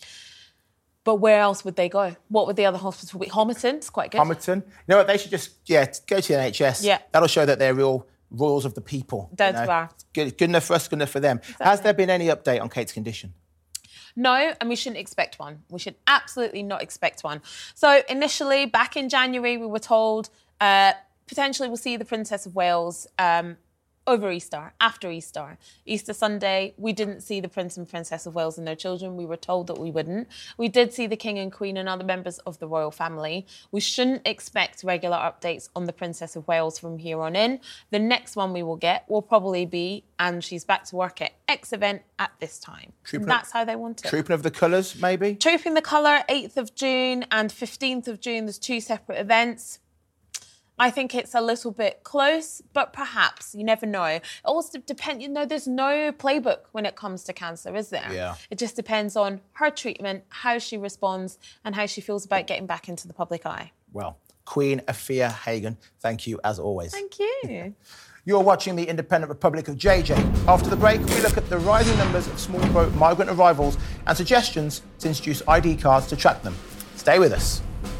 But where else would they go? What would the other hospital be? Homerton? It's quite good. Homerton? You know what? They should just, yeah, go to the N H S. Yeah. That'll show that they're real royals of the people. you That's know? right. Good, good enough for us, good enough for them. Has there been any update on Kate's condition? No, and we shouldn't expect one. We should absolutely not expect one. So initially, back in January, we were told uh, potentially we'll see the Princess of Wales um, over Easter, after Easter. Easter Sunday, we didn't see the Prince and Princess of Wales and their children. We were told that we wouldn't. We did see the King and Queen and other members of the royal family. We shouldn't expect regular updates on the Princess of Wales from here on in. The next one we will get will probably be, and she's back to work at X event at this time. Trooping And that's how they want it. Trooping of the colours, maybe? Trooping the Colour, eighth of June and fifteenth of June. There's two separate events. I think it's a little bit close, but perhaps, you never know. It also depends, you know, there's no playbook when it comes to cancer, is there? Yeah. It just depends on her treatment, how she responds, and how she feels about getting back into the public eye. Well, Queen Afia Hagen, thank you as always. Thank you. You're watching the Independent Republic of J J. After the break, we look at the rising numbers of small boat migrant arrivals and suggestions to introduce I D cards to track them. Stay with us.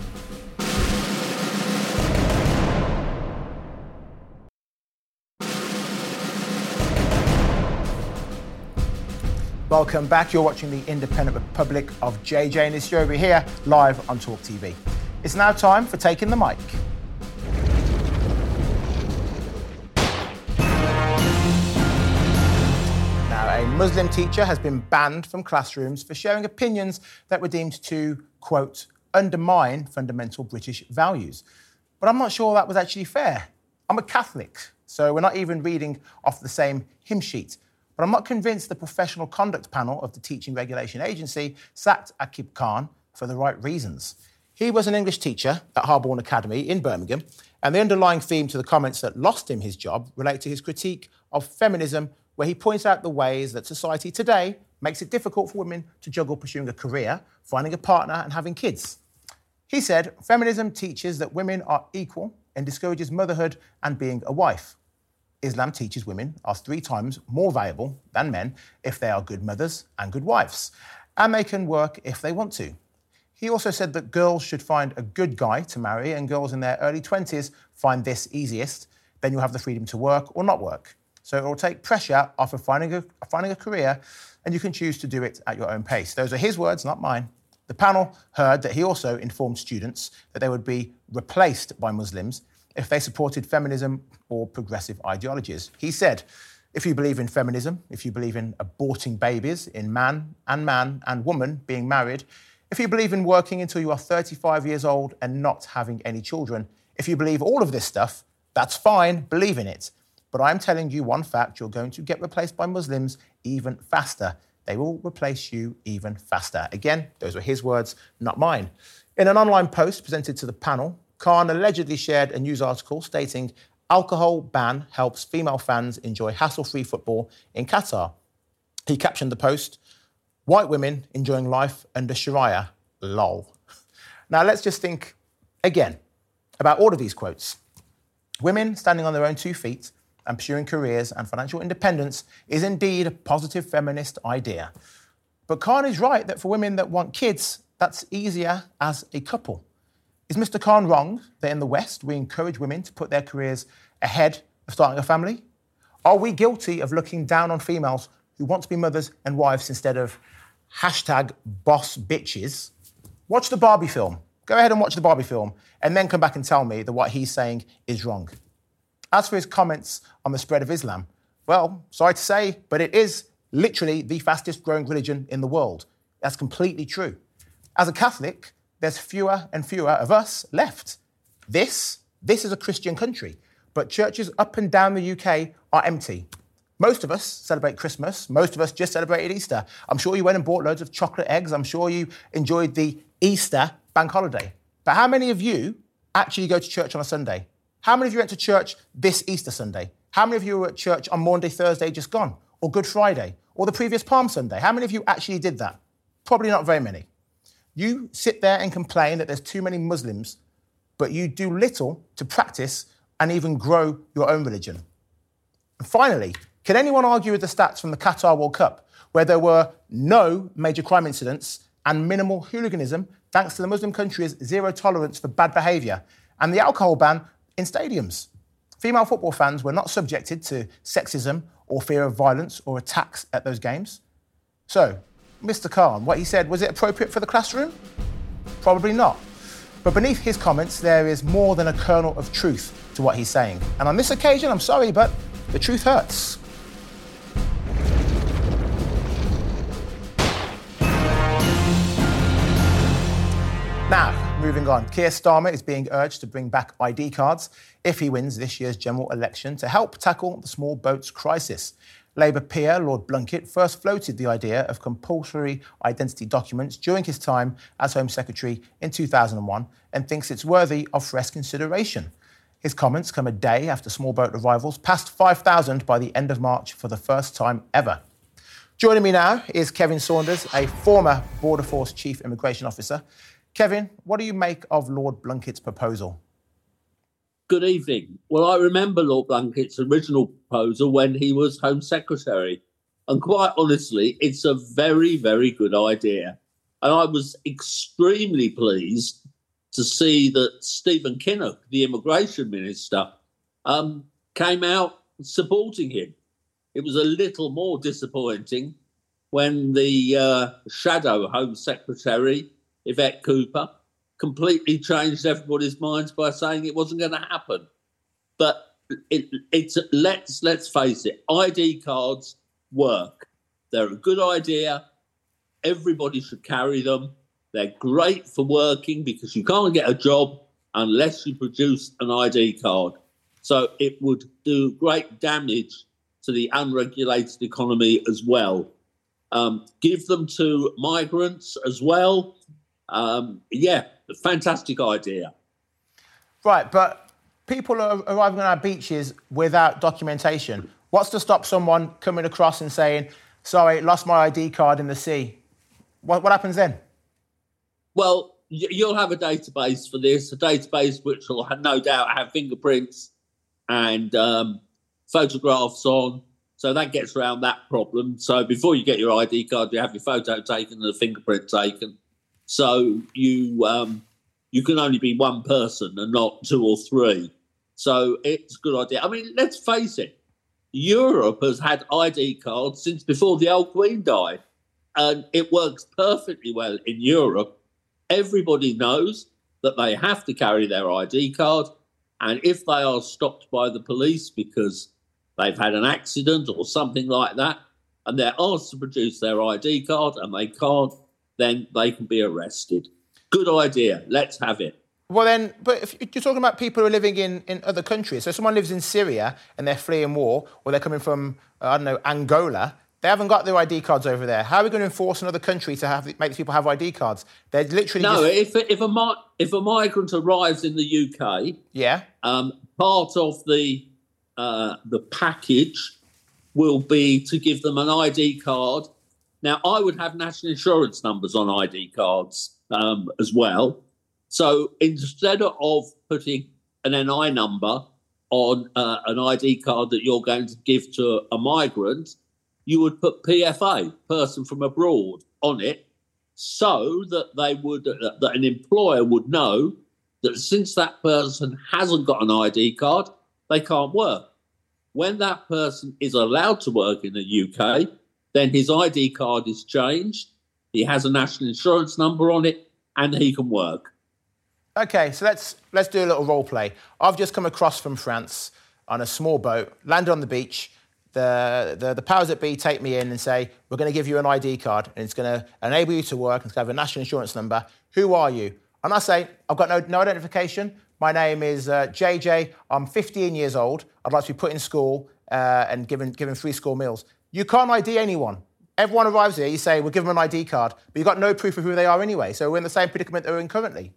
Welcome back. You're watching the Independent Republic of J J, and it's Joby here, live on Talk T V. It's now time for Taking the Mic. Now, a Muslim teacher has been banned from classrooms for sharing opinions that were deemed to, quote, undermine fundamental British values. But I'm not sure that was actually fair. I'm a Catholic, so we're not even reading off the same hymn sheet. But I'm not convinced the professional conduct panel of the Teaching Regulation Agency sacked Akib Khan for the right reasons. He was an English teacher at Harborne Academy in Birmingham, and the underlying theme to the comments that lost him his job relate to his critique of feminism, where he points out the ways that society today makes it difficult for women to juggle pursuing a career, finding a partner, and having kids. He said, feminism teaches that women are equal and discourages motherhood and being a wife. Islam teaches women are three times more valuable than men if they are good mothers and good wives, and they can work if they want to. He also said that girls should find a good guy to marry, and girls in their early twenties find this easiest. Then you'll have the freedom to work or not work. So it will take pressure off of finding a, finding a career, and you can choose to do it at your own pace. Those are his words, not mine. The panel heard that he also informed students that they would be replaced by Muslims if they supported feminism or progressive ideologies. He said, if you believe in feminism, if you believe in aborting babies, in man and man and woman being married, if you believe in working until you are thirty-five years old and not having any children, if you believe all of this stuff, that's fine, believe in it. But I'm telling you one fact, you're going to get replaced by Muslims even faster. They will replace you even faster. Again, those were his words, not mine. In an online post presented to the panel, Khan allegedly shared a news article stating alcohol ban helps female fans enjoy hassle-free football in Qatar. He captioned the post, white women enjoying life under Sharia, lol. Now let's just think again about all of these quotes. Women standing on their own two feet and pursuing careers and financial independence is indeed a positive feminist idea. But Khan is right that for women that want kids, that's easier as a couple. Is Mister Khan wrong that in the West we encourage women to put their careers ahead of starting a family? Are we guilty of looking down on females who want to be mothers and wives instead of hashtag boss bitches? Watch the Barbie film. Go ahead and watch the Barbie film and then come back and tell me that what he's saying is wrong. As for his comments on the spread of Islam, well, sorry to say, but it is literally the fastest growing religion in the world. That's completely true. As a Catholic, there's fewer and fewer of us left. This, this is a Christian country, but churches up and down the U K are empty. Most of us celebrate Christmas. Most of us just celebrated Easter. I'm sure you went and bought loads of chocolate eggs. I'm sure you enjoyed the Easter bank holiday. But how many of you actually go to church on a Sunday? How many of you went to church this Easter Sunday? How many of you were at church on Maundy Thursday just gone? Or Good Friday? Or the previous Palm Sunday? How many of you actually did that? Probably not very many. You sit there and complain that there's too many Muslims, but you do little to practice and even grow your own religion. And finally, can anyone argue with the stats from the Qatar World Cup, where there were no major crime incidents and minimal hooliganism thanks to the Muslim country's zero tolerance for bad behaviour and the alcohol ban in stadiums? Female football fans were not subjected to sexism or fear of violence or attacks at those games. So, Mister Khan, what he said, was it appropriate for the classroom? Probably not. But beneath his comments, there is more than a kernel of truth to what he's saying. And on this occasion, I'm sorry, but the truth hurts. Now, moving on. Keir Starmer is being urged to bring back I D cards if he wins this year's general election to help tackle the small boats crisis. Labour peer Lord Blunkett first floated the idea of compulsory identity documents during his time as Home Secretary in two thousand one and thinks it's worthy of fresh consideration. His comments come a day after small boat arrivals passed five thousand by the end of March for the first time ever. Joining me now is Kevin Saunders, a former Border Force Chief Immigration Officer. Kevin, what do you make of Lord Blunkett's proposal? Good evening. Well, I remember Lord Blunkett's original proposal when he was Home Secretary. And quite honestly, it's a very, very good idea. And I was extremely pleased to see that Stephen Kinnock, the Immigration Minister, um, came out supporting him. It was a little more disappointing when the uh, shadow Home Secretary, Yvette Cooper, completely changed everybody's minds by saying it wasn't going to happen. But it, it's let's let's face it, I D cards work. They're a good idea. Everybody should carry them. They're great for working because you can't get a job unless you produce an I D card. So it would do great damage to the unregulated economy as well. Um, give them to migrants as well. Um, yeah, fantastic idea. Right, but people are arriving on our beaches without documentation. What's to stop someone coming across and saying, sorry, lost my I D card in the sea? What, what happens then? Well, you'll have a database for this, a database which will have, no doubt have fingerprints and um, photographs on. So that gets around that problem. So before you get your I D card, you have your photo taken and a fingerprint taken. So you um, you can only be one person and not two or three. So it's a good idea. I mean, let's face it. Europe has had I D cards since before the old Queen died. And it works perfectly well in Europe. Everybody knows that they have to carry their I D card. And if they are stopped by the police because they've had an accident or something like that, and they're asked to produce their I D card and they can't, then they can be arrested. Good idea. Let's have it. Well, then, but if you're talking about people who are living in, in other countries, so someone lives in Syria and they're fleeing war, or they're coming from, uh, I don't know, Angola, they haven't got their I D cards over there. How are we going to enforce another country to have make these people have I D cards? They're literally no. Just... If if a mi- if a migrant arrives in the U K, yeah, um, part of the uh, the package will be to give them an I D card. Now, I would have national insurance numbers on I D cards um, as well. So instead of putting an N I number on uh, an I D card that you're going to give to a migrant, you would put P F A, person from abroad, on it, so that they would that an employer would know that since that person hasn't got an I D card, they can't work. When that person is allowed to work in the U K, then his I D card is changed, he has a national insurance number on it, and he can work. OK, so let's let's do a little role play. I've just come across from France on a small boat, landed on the beach. The, the, the powers that be take me in and say, we're going to give you an I D card and it's going to enable you to work and it's going to have a national insurance number. Who are you? And I say, I've got no, no identification. My name is uh, J J. I'm fifteen years old. I'd like to be put in school uh, and given, given free school meals. You can't I D anyone. Everyone arrives here, you say, we'll give them an I D card, but you've got no proof of who they are anyway. So we're in the same predicament that we're in currently.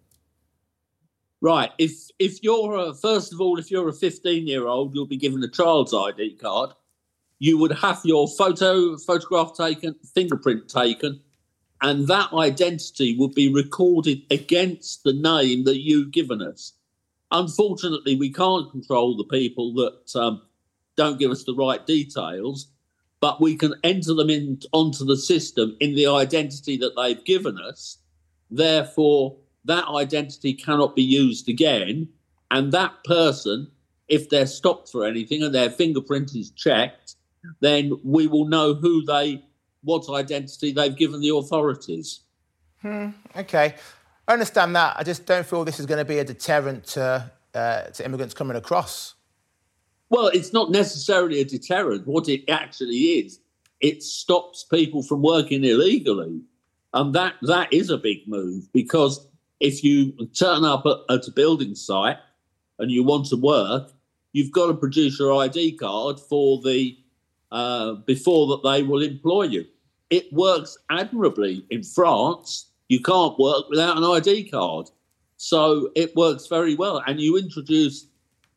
Right. If if you're, a, first of all, if you're a fifteen-year-old, you'll be given a child's I D card. You would have your photo, photograph taken, fingerprint taken, and that identity would be recorded against the name that you've given us. Unfortunately, we can't control the people that um, don't give us the right details, but we can enter them in, onto the system in the identity that they've given us. Therefore, that identity cannot be used again, and that person, if they're stopped for anything and their fingerprint is checked, then we will know who they, what identity they've given the authorities. Hmm, OK. I understand that. I just don't feel this is going to be a deterrent to, uh, to immigrants coming across. Well, it's not necessarily a deterrent. What it actually is, it stops people from working illegally. And that that is a big move, because if you turn up at, at a building site and you want to work, you've got to produce your I D card for the Uh, before that they will employ you. It works admirably in France. You can't work without an I D card. So it works very well. And you introduce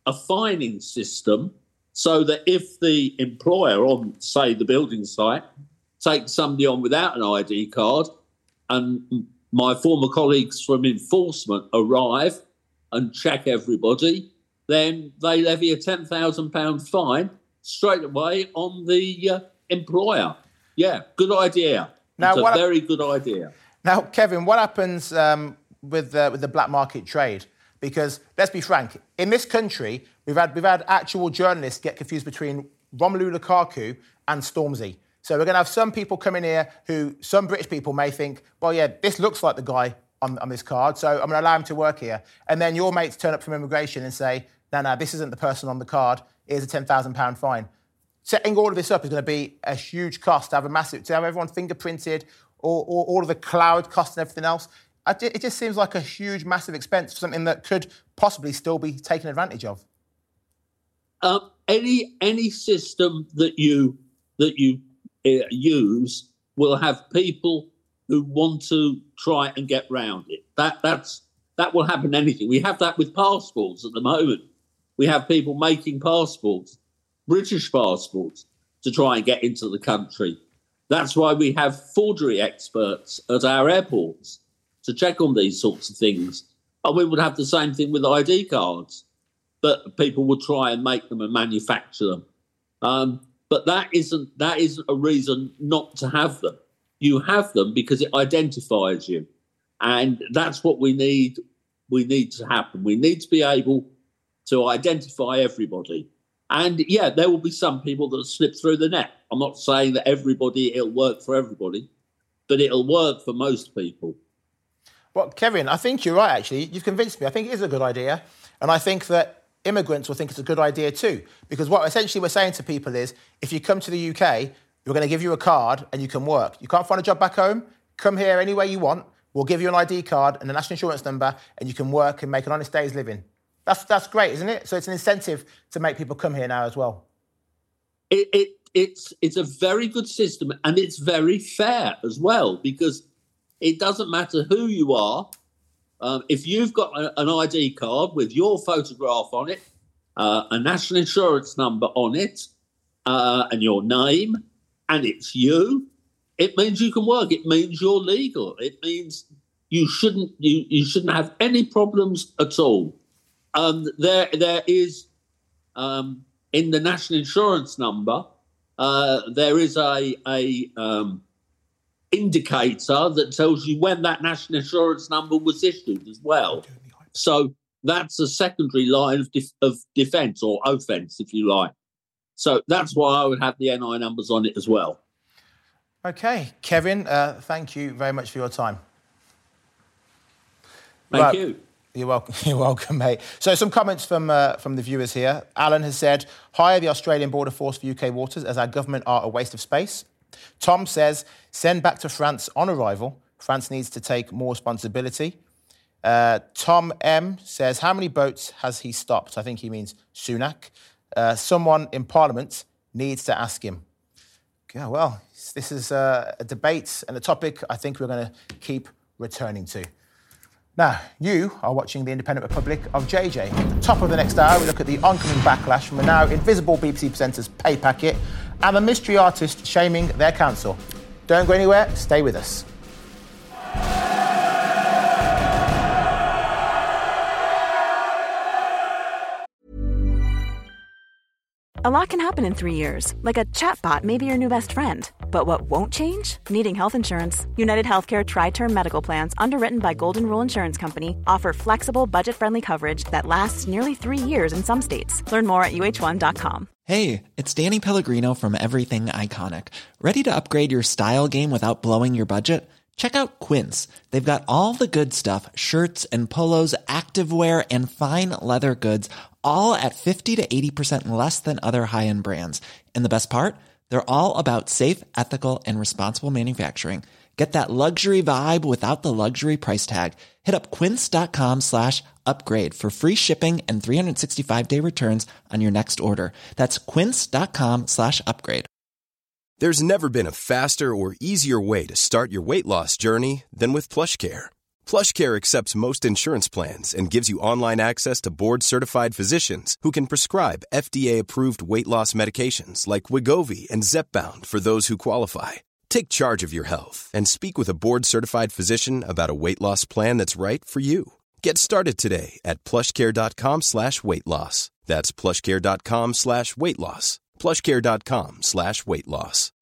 a fining system so that if the employer on, say, the building site takes somebody on without an I D card and my former colleagues from enforcement arrive and check everybody, then they levy a ten thousand pounds fine straight away on the uh, employer. Yeah, good idea. Now, it's a very ha- good idea. Now, Kevin, what happens um, with, uh, with the black market trade? Because let's be frank, in this country, we've had we've had actual journalists get confused between Romelu Lukaku and Stormzy. So we're going to have some people come in here who, some British people may think, well, yeah, this looks like the guy on, on this card, so I'm going to allow him to work here. And then your mates turn up from immigration and say, no, no, this isn't the person on the card. Here's a ten thousand pounds fine. Setting all of this up is going to be a huge cost to have a massive, to have everyone fingerprinted, or, or all of the cloud costs and everything else. It just seems like a huge, massive expense for something that could possibly still be taken advantage of. Um, any any system that you that you uh, use will have people who want to try and get round it. That that's that will happen. Anything. We have that with passports at the moment. We have people making passports, British passports, to try and get into the country. That's why we have forgery experts at our airports to check on these sorts of things. And we would have the same thing with I D cards, that people would try and make them and manufacture them. Um, but that isn't that isn't a reason not to have them. You have them because it identifies you. And that's what we need we need to happen. We need to be able to identify everybody. And, yeah, there will be some people that slip through the net. I'm not saying that everybody, it'll work for everybody, but it'll work for most people. Well, Kevin, I think you're right, actually. You've convinced me. I think it is a good idea. And I think that immigrants will think it's a good idea too. Because what essentially we're saying to people is, if you come to the U K, we're going to give you a card and you can work. You can't find a job back home? Come here any way you want. We'll give you an I D card and a national insurance number and you can work and make an honest day's living. That's that's great, isn't it? So it's an incentive to make people come here now as well. It, it it's it's a very good system and it's very fair as well, because it doesn't matter who you are. Um, if you've got a, an I D card with your photograph on it, uh, a national insurance number on it, uh, and your name, and it's you, it means you can work. It means you're legal. It means you shouldn't you, you shouldn't have any problems at all. Um, there there is um, in the national insurance number uh, there is a a um, indicator that tells you when that national insurance number was issued as well. So that's a secondary line of, def- of defence or offence, if you like. So that's why I would have the N I numbers on it as well. OK, Kevin, uh, thank you very much for your time. Thank right. you. You're welcome, You're welcome, mate. So some comments from uh, from the viewers here. Alan has said, hire the Australian Border Force for U K waters as our government are a waste of space. Tom says, send back to France on arrival. France needs to take more responsibility. Uh, Tom M says, how many boats has he stopped? I think he means Sunak. Uh, someone in Parliament needs to ask him. Yeah, well, this is uh, a debate and a topic I think we're going to keep returning to. Now, you are watching The Independent Republic of J J. At the top of the next hour, we look at the oncoming backlash from the now invisible B B C presenters' pay packet and the mystery artist shaming their council. Don't go anywhere, stay with us. A lot can happen in three years, like a chatbot may be your new best friend. But what won't change? Needing health insurance. United Healthcare Tri-Term Medical Plans, underwritten by Golden Rule Insurance Company, offer flexible, budget-friendly coverage that lasts nearly three years in some states. Learn more at U H one dot com. Hey, it's Danny Pellegrino from Everything Iconic. Ready to upgrade your style game without blowing your budget? Check out Quince. They've got all the good stuff, shirts and polos, activewear, and fine leather goods, all at fifty to eighty percent less than other high-end brands. And the best part? They're all about safe, ethical, and responsible manufacturing. Get that luxury vibe without the luxury price tag. Hit up quince.com slash upgrade for free shipping and three sixty-five day returns on your next order. That's quince.com slash upgrade. There's never been a faster or easier way to start your weight loss journey than with PlushCare. PlushCare accepts most insurance plans and gives you online access to board-certified physicians who can prescribe F D A-approved weight loss medications like Wegovy and Zepbound for those who qualify. Take charge of your health and speak with a board-certified physician about a weight loss plan that's right for you. Get started today at plushcare.com slash weight loss. That's plushcare.com slash weight loss. plushcare.com slash weight loss.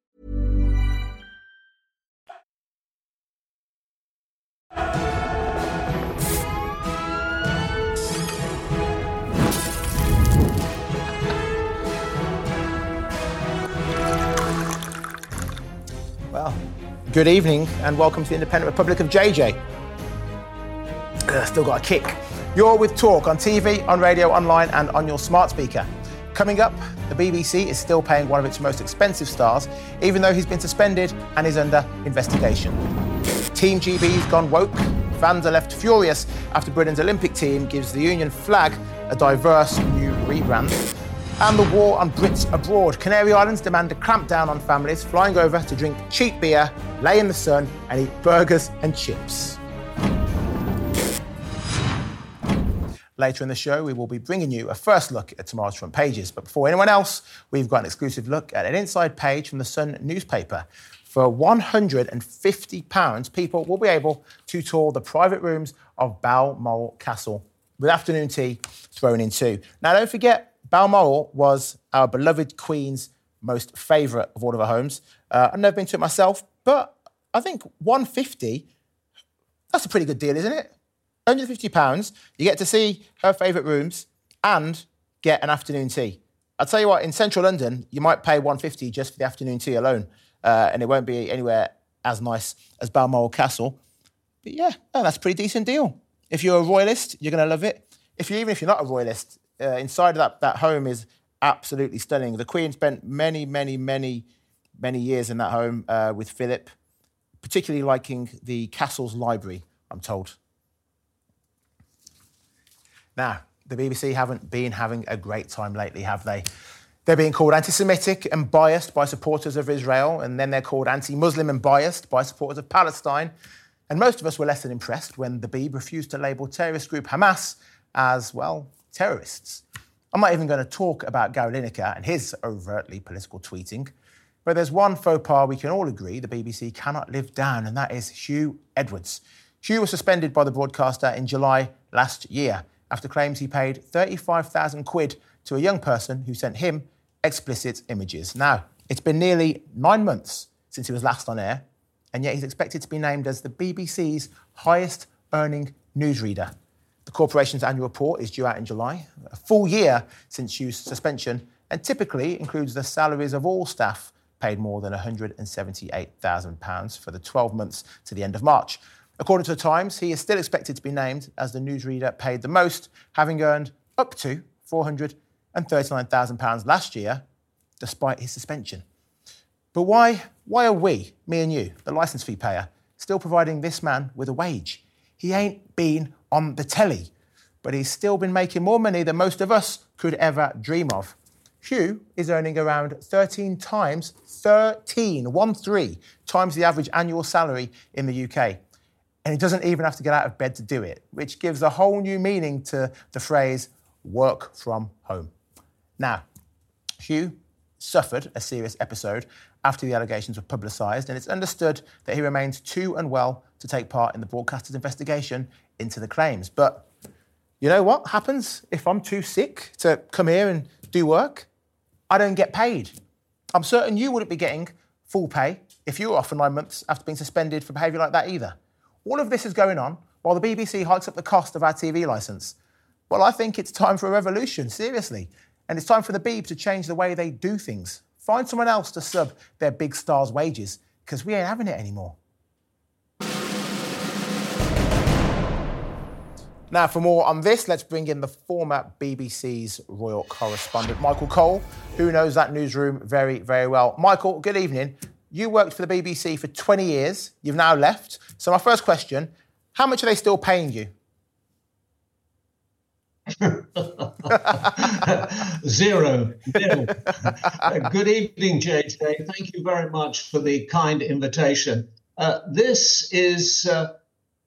Well, good evening and welcome to the Independent Republic of J J. Ugh, still got a kick. You're with Talk on T V, on radio, online and on your smart speaker. Coming up, the B B C is still paying one of its most expensive stars, even though he's been suspended and is under investigation. Team G B's gone woke. Fans are left furious after Britain's Olympic team gives the Union flag a diverse new rebrand. And the war on Brits abroad. Canary Islands demand a clampdown on families flying over to drink cheap beer, lay in the sun and eat burgers and chips. Later in the show, we will be bringing you a first look at tomorrow's front pages. But before anyone else, we've got an exclusive look at an inside page from the Sun newspaper. For one hundred fifty pounds, people will be able to tour the private rooms of Balmoral Castle, with afternoon tea thrown in too. Now, don't forget, Balmoral was our beloved Queen's most favourite of all of her homes. Uh, I've never been to it myself, but I think one hundred fifty, that's a pretty good deal, isn't it? one hundred fifty pounds, you get to see her favourite rooms and get an afternoon tea. I'll tell you what, in central London, you might pay one hundred fifty just for the afternoon tea alone, uh, and it won't be anywhere as nice as Balmoral Castle. But yeah, oh, that's a pretty decent deal. If you're a royalist, you're going to love it. If you even if you're not a royalist, uh, inside of that, that home is absolutely stunning. The Queen spent many, many, many, many years in that home uh, with Philip, particularly liking the castle's library, I'm told. Now, the B B C haven't been having a great time lately, have they? They're being called anti-Semitic and biased by supporters of Israel, and then they're called anti-Muslim and biased by supporters of Palestine. And most of us were less than impressed when the Beeb refused to label terrorist group Hamas as, well, terrorists. I'm not even going to talk about Gary Lineker and his overtly political tweeting, but there's one faux pas we can all agree the B B C cannot live down, and that is Hugh Edwards. Hugh was suspended by the broadcaster in July last year after claims he paid thirty-five thousand quid to a young person who sent him explicit images. Now, it's been nearly nine months since he was last on air, and yet he's expected to be named as the B B C's highest-earning newsreader. The corporation's annual report is due out in July, a full year since Hugh's suspension, and typically includes the salaries of all staff paid more than one hundred seventy-eight thousand pounds for the twelve months to the end of March. According to The Times, he is still expected to be named as the newsreader paid the most, having earned up to four hundred thirty-nine thousand pounds last year, despite his suspension. But why, why are we, me and you, the licence fee payer, still providing this man with a wage? He ain't been on the telly, but he's still been making more money than most of us could ever dream of. Hugh is earning around thirteen times, thirteen, one three, times the average annual salary in the U K. And he doesn't even have to get out of bed to do it, which gives a whole new meaning to the phrase work from home. Now, Hugh suffered a serious episode after the allegations were publicised, and it's understood that he remains too unwell to take part in the broadcaster's investigation into the claims. But you know what happens if I'm too sick to come here and do work? I don't get paid. I'm certain you wouldn't be getting full pay if you were off for nine months after being suspended for behaviour like that either. All of this is going on while the B B C hikes up the cost of our T V licence. Well, I think it's time for a revolution, seriously. And it's time for the Beeb to change the way they do things. Find someone else to sub their big stars' wages, because we ain't having it anymore. Now, for more on this, let's bring in the former B B C's royal correspondent, Michael Cole, who knows that newsroom very, very well. Michael, good evening. You worked for the B B C for twenty years. You've now left. So my first question, how much are they still paying you? Zero. Nil. uh, good evening, J J. Thank you very much for the kind invitation. Uh, this is uh,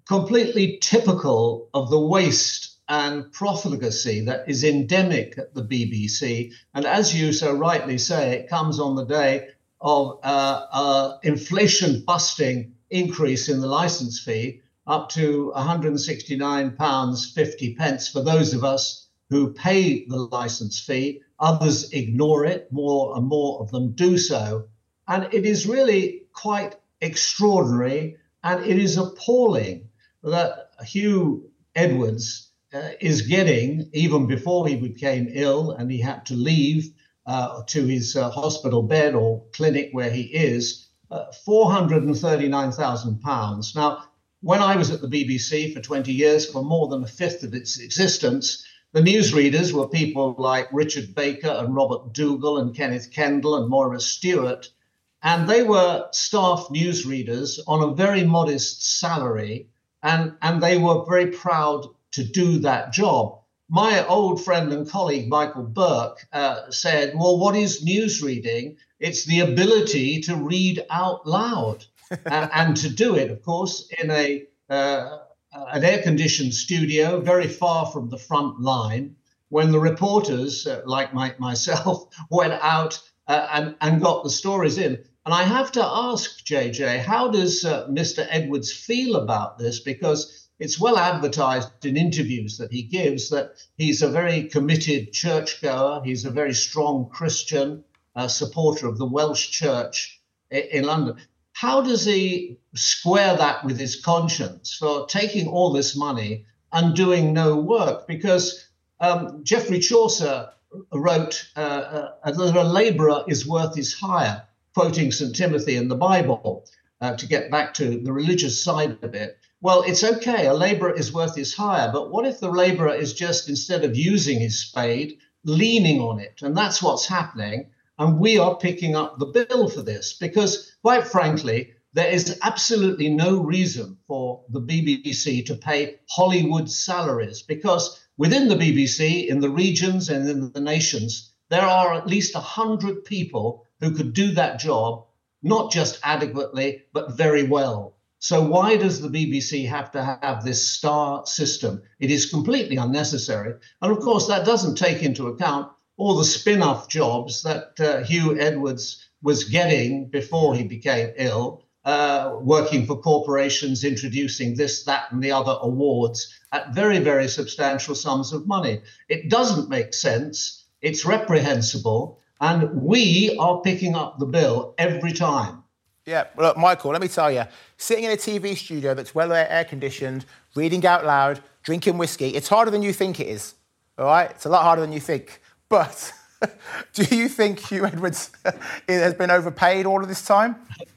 completely typical of the waste and profligacy that is endemic at the B B C. And as you so rightly say, it comes on the day of uh, uh, inflation-busting increase in the licence fee up to one hundred sixty-nine pounds fifty for those of us who pay the licence fee. Others ignore it, more and more of them do so. And it is really quite extraordinary, and it is appalling that Hugh Edwards uh, is getting, even before he became ill and he had to leave uh, to his uh, hospital bed or clinic where he is, uh, four hundred thirty-nine thousand pounds. Now, when I was at the B B C for twenty years, for more than a fifth of its existence, the newsreaders were people like Richard Baker and Robert Dougal and Kenneth Kendall and Moira Stewart. And they were staff newsreaders on a very modest salary, and, and they were very proud to do that job. My old friend and colleague, Michael Burke, uh, said, well, what is newsreading? It's the ability to read out loud and, and to do it, of course, in a uh, an air-conditioned studio very far from the front line, when the reporters, uh, like my, myself, went out uh, and, and got the stories in. And I have to ask, J J, how does uh, Mister Edwards feel about this? Because it's well advertised in interviews that he gives that he's a very committed churchgoer. He's a very strong Christian uh, supporter of the Welsh Church in, in London. How does he square that with his conscience for taking all this money and doing no work? Because um, Geoffrey Chaucer wrote uh, uh, that a labourer is worth his hire, quoting Saint Timothy in the Bible, uh, to get back to the religious side of it. Well, it's okay, a labourer is worth his hire, but what if the labourer is just, instead of using his spade, leaning on it? And that's what's happening. And we are picking up the bill for this because, quite frankly, there is absolutely no reason for the B B C to pay Hollywood salaries, because within the B B C, in the regions and in the nations, there are at least one hundred people who could do that job, not just adequately, but very well. So why does the B B C have to have this star system? It is completely unnecessary. And of course, that doesn't take into account all the spin-off jobs that uh, Hugh Edwards was getting before he became ill, uh, working for corporations, introducing this, that, and the other awards at very, very substantial sums of money. It doesn't make sense. It's reprehensible. And we are picking up the bill every time. Yeah, look, Michael, let me tell you, sitting in a T V studio that's well air-conditioned, reading out loud, drinking whiskey, it's harder than you think it is, all right? It's a lot harder than you think. But do you think Hugh Edwards has been overpaid all of this time?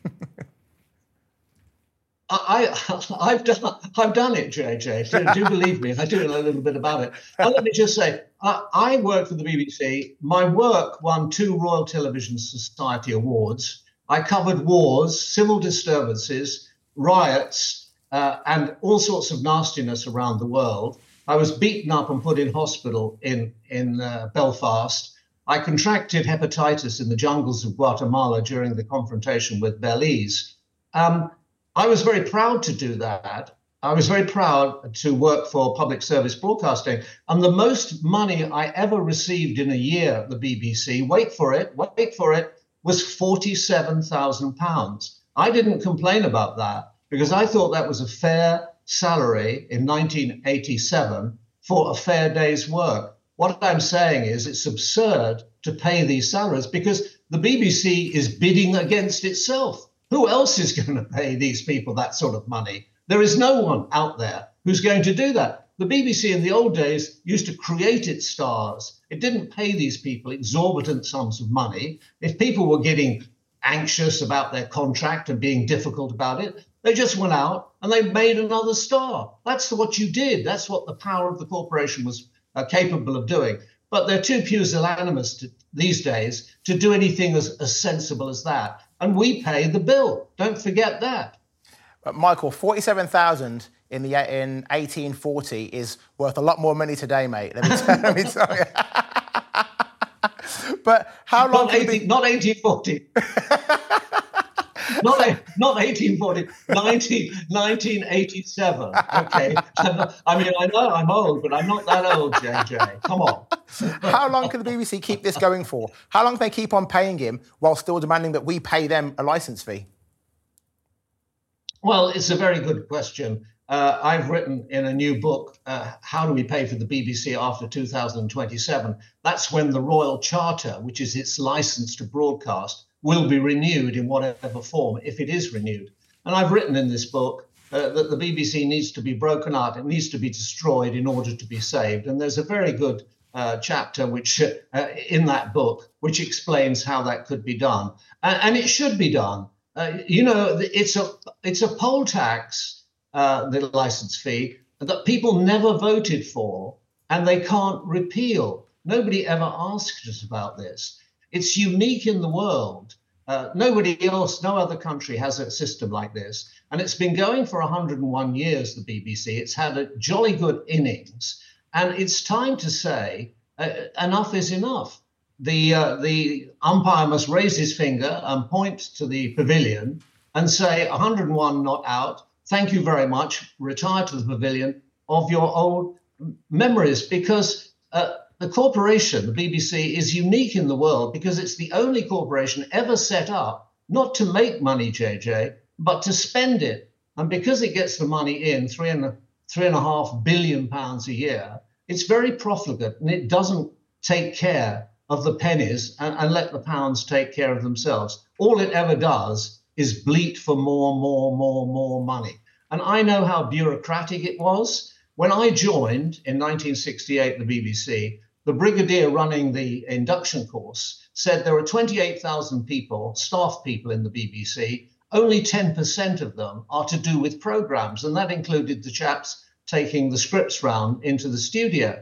I, I've done, I've done it, J J. Do, do believe me, I do know a little bit about it. But let me just say, I, I worked for the B B C. My work won two Royal Television Society awards. I covered wars, civil disturbances, riots, uh, and all sorts of nastiness around the world. I was beaten up and put in hospital in, in uh, Belfast. I contracted hepatitis in the jungles of Guatemala during the confrontation with Belize. Um, I was very proud to do that. I was very proud to work for public service broadcasting. And the most money I ever received in a year at the B B C, wait for it, wait for it, was forty-seven thousand pounds. I didn't complain about that because I thought that was a fair salary in nineteen eighty-seven for a fair day's work. What I'm saying is it's absurd to pay these salaries because the B B C is bidding against itself. Who else is going to pay these people that sort of money? There is no one out there who's going to do that. The B B C in the old days used to create its stars. It didn't pay these people exorbitant sums of money. If people were getting anxious about their contract and being difficult about it, they just went out and they made another star. That's what you did. That's what the power of the corporation was uh, capable of doing. But they're too pusillanimous to, these days to do anything as, as sensible as that. And we pay the bill. Don't forget that. But Michael, forty-seven thousand in the in eighteen forty is worth a lot more money today, mate. Let me tell, let me tell you. But how long? Not, eighteen, not eighteen forty. not, not eighteen forty, nineteen, nineteen eighty-seven. Okay. I mean, I know I'm old, but I'm not that old, J J. Come on. How long can the B B C keep this going for? How long can they keep on paying him while still demanding that we pay them a licence fee? Well, it's a very good question. Uh, I've written in a new book, uh, How Do We Pay for the B B C After two thousand twenty-seven? That's when the Royal Charter, which is its license to broadcast, will be renewed in whatever form, if it is renewed. And I've written in this book uh, that the B B C needs to be broken out, it needs to be destroyed in order to be saved. And there's a very good uh, chapter which uh, in that book which explains how that could be done. And, and it should be done. Uh, you know, it's a it's a poll tax. Uh, the license fee that people never voted for and they can't repeal. Nobody ever asked us about this. It's unique in the world. Uh, nobody else, no other country has a system like this. And it's been going for one hundred and one years, the B B C. It's had a jolly good innings. And it's time to say uh, enough is enough. The, uh, the umpire must raise his finger and point to the pavilion and say one hundred and one not out. Thank you very much. Retire to the pavilion of your old memories, because uh, the corporation, the B B C, is unique in the world because it's the only corporation ever set up not to make money, J J, but to spend it. And because it gets the money in, three and a, three and a half billion pounds a year, it's very profligate and it doesn't take care of the pennies and, and let the pounds take care of themselves. All it ever does is bleat for more, more, more, more money. And I know how bureaucratic it was. When I joined in nineteen sixty-eight the B B C, the brigadier running the induction course said there are twenty-eight thousand people, staff people in the B B C. Only ten percent of them are to do with programmes, and that included the chaps taking the scripts round into the studio.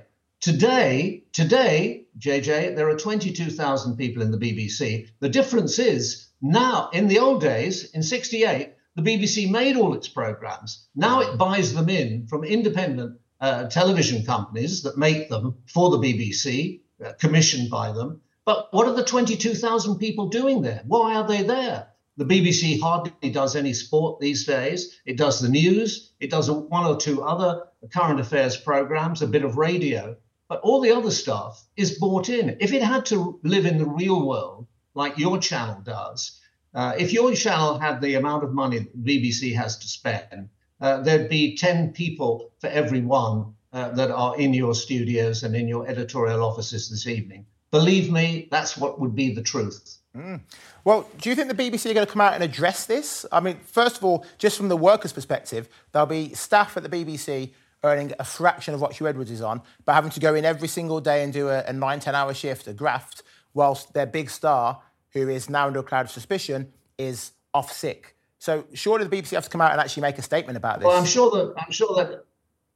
Today, today, J J, there are twenty-two thousand people in the B B C. The difference is, now, in the old days, in sixty-eight, the B B C made all its programmes. Now it buys them in from independent uh, television companies that make them for the B B C, uh, commissioned by them. But what are the twenty-two thousand people doing there? Why are they there? The B B C hardly does any sport these days. It does the news. It does one or two other current affairs programmes, a bit of radio. But all the other stuff is bought in. If it had to live in the real world, like your channel does, uh, if your channel had the amount of money that the B B C has to spend, uh, there'd be ten people for every one uh, that are in your studios and in your editorial offices this evening. Believe me, that's what would be the truth. Mm. Well, do you think the B B C are going to come out and address this? I mean, first of all, just from the workers' perspective, there'll be staff at the B B C earning a fraction of what Hugh Edwards is on, but having to go in every single day and do a, a nine, ten-hour shift, a graft, whilst their big star, who is now under a cloud of suspicion, is off sick. So surely the B B C have to come out and actually make a statement about this. Well, I'm sure that I'm sure that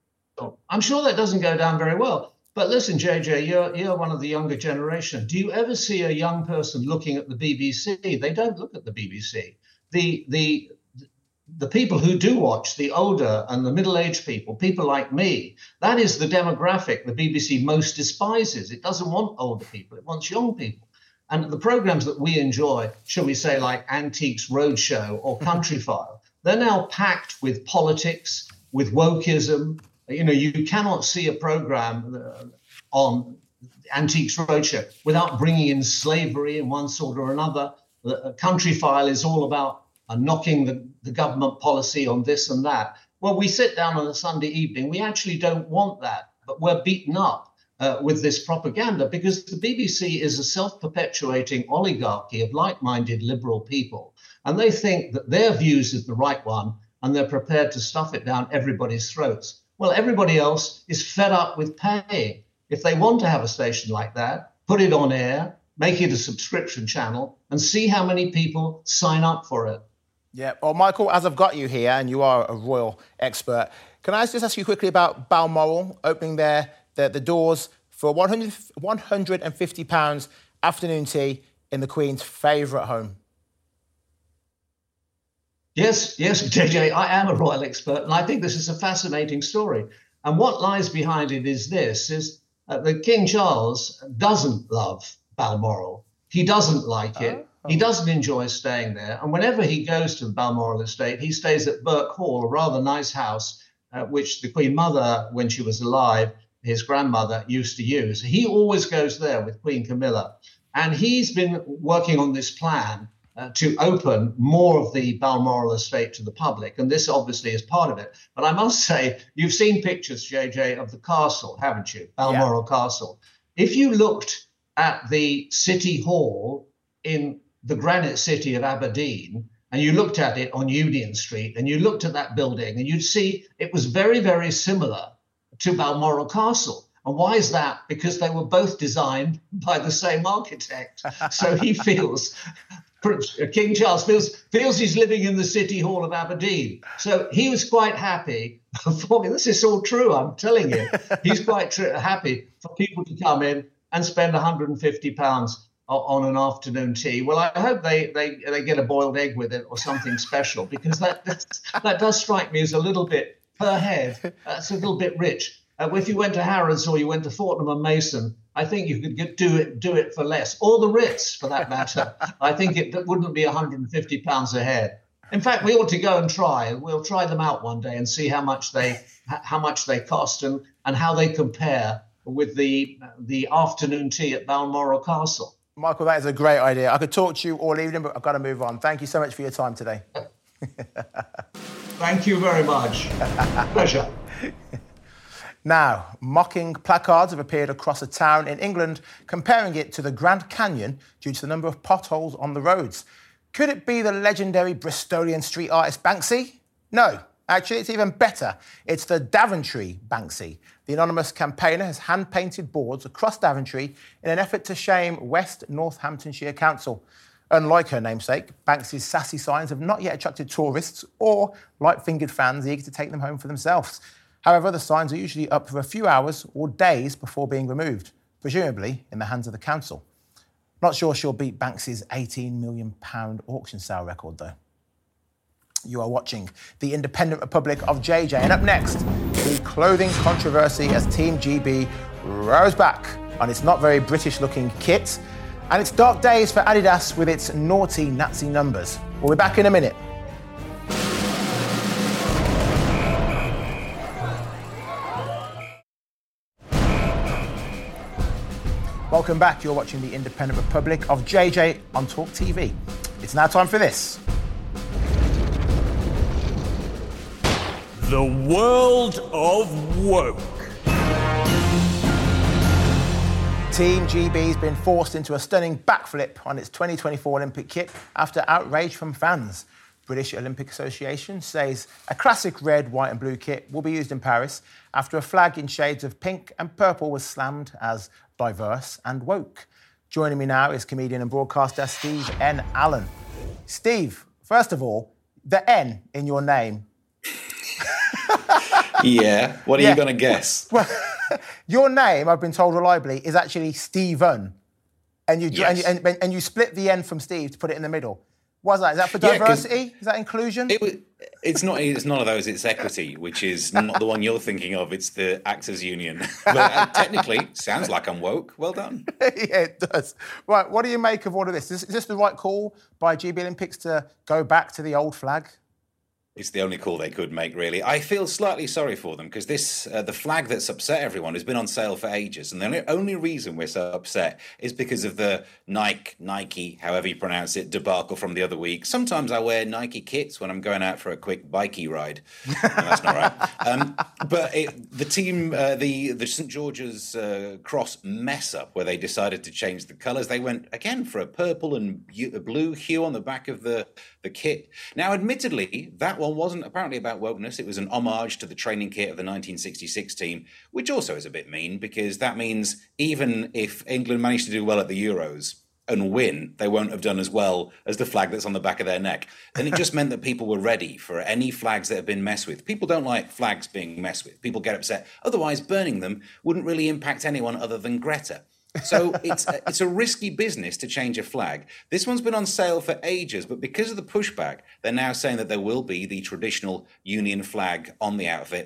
I'm sure that doesn't go down very well. But listen, J J, you're you're one of the younger generation. Do you ever see a young person looking at the B B C? They don't look at the B B C. The the the people who do watch, the older and the middle-aged people, people like me, that is the demographic the B B C most despises. It doesn't want older people. It wants young people. And the programmes that we enjoy, shall we say, like Antiques Roadshow or Country File, they're now packed with politics, with wokeism. You know, you cannot see a programme uh, on Antiques Roadshow without bringing in slavery in one sort or another. The Country File is all about uh, knocking the, the government policy on this and that. Well, we sit down on a Sunday evening. We actually don't want that, but we're beaten up Uh, with this propaganda because the B B C is a self-perpetuating oligarchy of like-minded liberal people. And they think that their views is the right one and they're prepared to stuff it down everybody's throats. Well, everybody else is fed up with paying. If they want to have a station like that, put it on air, make it a subscription channel and see how many people sign up for it. Yeah. Well, Michael, as I've got you here and you are a royal expert, can I just ask you quickly about Balmoral opening their The, the doors for one hundred, one hundred fifty pounds afternoon tea in the Queen's favourite home? Yes, yes, J J, I am a royal expert, and I think this is a fascinating story. And what lies behind it is this, is uh, that King Charles doesn't love Balmoral. He doesn't like it. He doesn't enjoy staying there. And whenever he goes to the Balmoral estate, he stays at Burke Hall, a rather nice house, uh, which the Queen Mother, when she was alive, his grandmother, used to use. He always goes there with Queen Camilla. And he's been working on this plan uh, to open more of the Balmoral estate to the public. And this obviously is part of it. But I must say, you've seen pictures, J J, of the castle, haven't you? Balmoral yeah. Castle. If you looked at the City Hall in the granite city of Aberdeen, and you looked at it on Union Street, and you looked at that building, and you'd see it was very, very similar to Balmoral Castle. And why is that? Because they were both designed by the same architect. So he feels, King Charles feels, feels he's living in the City Hall of Aberdeen. So he was quite happy. For me, this is all true, I'm telling you. He's quite tr- happy for people to come in and spend one hundred fifty pounds on an afternoon tea. Well, I hope they, they, they get a boiled egg with it or something special, because that that does strike me as a little bit per head. That's a little bit rich. Uh, if you went to Harrods or you went to Fortnum and Mason, I think you could get, do it do it for less, or the Ritz for that matter. I think it wouldn't be one hundred fifty pounds a head. In fact, we ought to go and try. We'll try them out one day and see how much they how much they cost and, and how they compare with the the afternoon tea at Balmoral Castle. Michael, that is a great idea. I could talk to you all evening, but I've got to move on. Thank you so much for your time today. Thank you very much. Pleasure. Now, mocking placards have appeared across a town in England, comparing it to the Grand Canyon due to the number of potholes on the roads. Could it be the legendary Bristolian street artist Banksy? No, actually, it's even better. It's the Daventry Banksy. The anonymous campaigner has hand-painted boards across Daventry in an effort to shame West Northamptonshire Council. Unlike her namesake, Banksy's sassy signs have not yet attracted tourists or light-fingered fans eager to take them home for themselves. However, the signs are usually up for a few hours or days before being removed, presumably in the hands of the council. Not sure she'll beat Banksy's eighteen million pounds auction sale record, though. You are watching The Independent Republic of J J. And up next, the clothing controversy as Team G B rows back on its not very British-looking kit, and it's dark days for Adidas with its naughty Nazi numbers. We'll be back in a minute. Welcome back. You're watching The Independent Republic of J J on Talk T V. It's now time for this. The world of woke. Team G B's been forced into a stunning backflip on its twenty twenty-four Olympic kit after outrage from fans. British Olympic Association says a classic red, white and blue kit will be used in Paris after a flag in shades of pink and purple was slammed as diverse and woke. Joining me now is comedian and broadcaster Steve N. Allen. Steve, first of all, the N in your name. Yeah, what are yeah. you going to guess? Well, your name, I've been told reliably, is actually Stephen. And you, yes. and, you and, and you split the N from Steve to put it in the middle. What's that? Is that for diversity? Yeah, is that inclusion? It was, it's not. It's none of those. It's equity, which is not the one you're thinking of. It's the Actors Union. But uh, technically, sounds like I'm woke. Well done. Yeah, it does. Right, what do you make of all of this? Is, is this the right call by G B Olympics to go back to the old flag? It's the only call they could make, really. I feel slightly sorry for them because this, uh, the flag that's upset everyone has been on sale for ages. And the only reason we're so upset is because of the Nike, Nike, however you pronounce it, debacle from the other week. Sometimes I wear Nike kits when I'm going out for a quick bikey ride. No, that's not right. Um, but it, the team, uh, the, the St George's uh, Cross mess up where they decided to change the colours. They went, again, for a purple and blue hue on the back of the, the kit. Now, admittedly, that one wasn't apparently about wokeness. It was an homage to the training kit of the nineteen sixty-six team, which also is a bit mean because that means even if England managed to do well at the Euros and win, they won't have done as well as the flag that's on the back of their neck. And it just meant that people were ready for any flags that have been messed with. People don't like flags being messed with. People get upset. Otherwise, burning them wouldn't really impact anyone other than Greta. So it's a, it's a risky business to change a flag. This one's been on sale for ages, but because of the pushback, they're now saying that there will be the traditional Union flag on the outfit.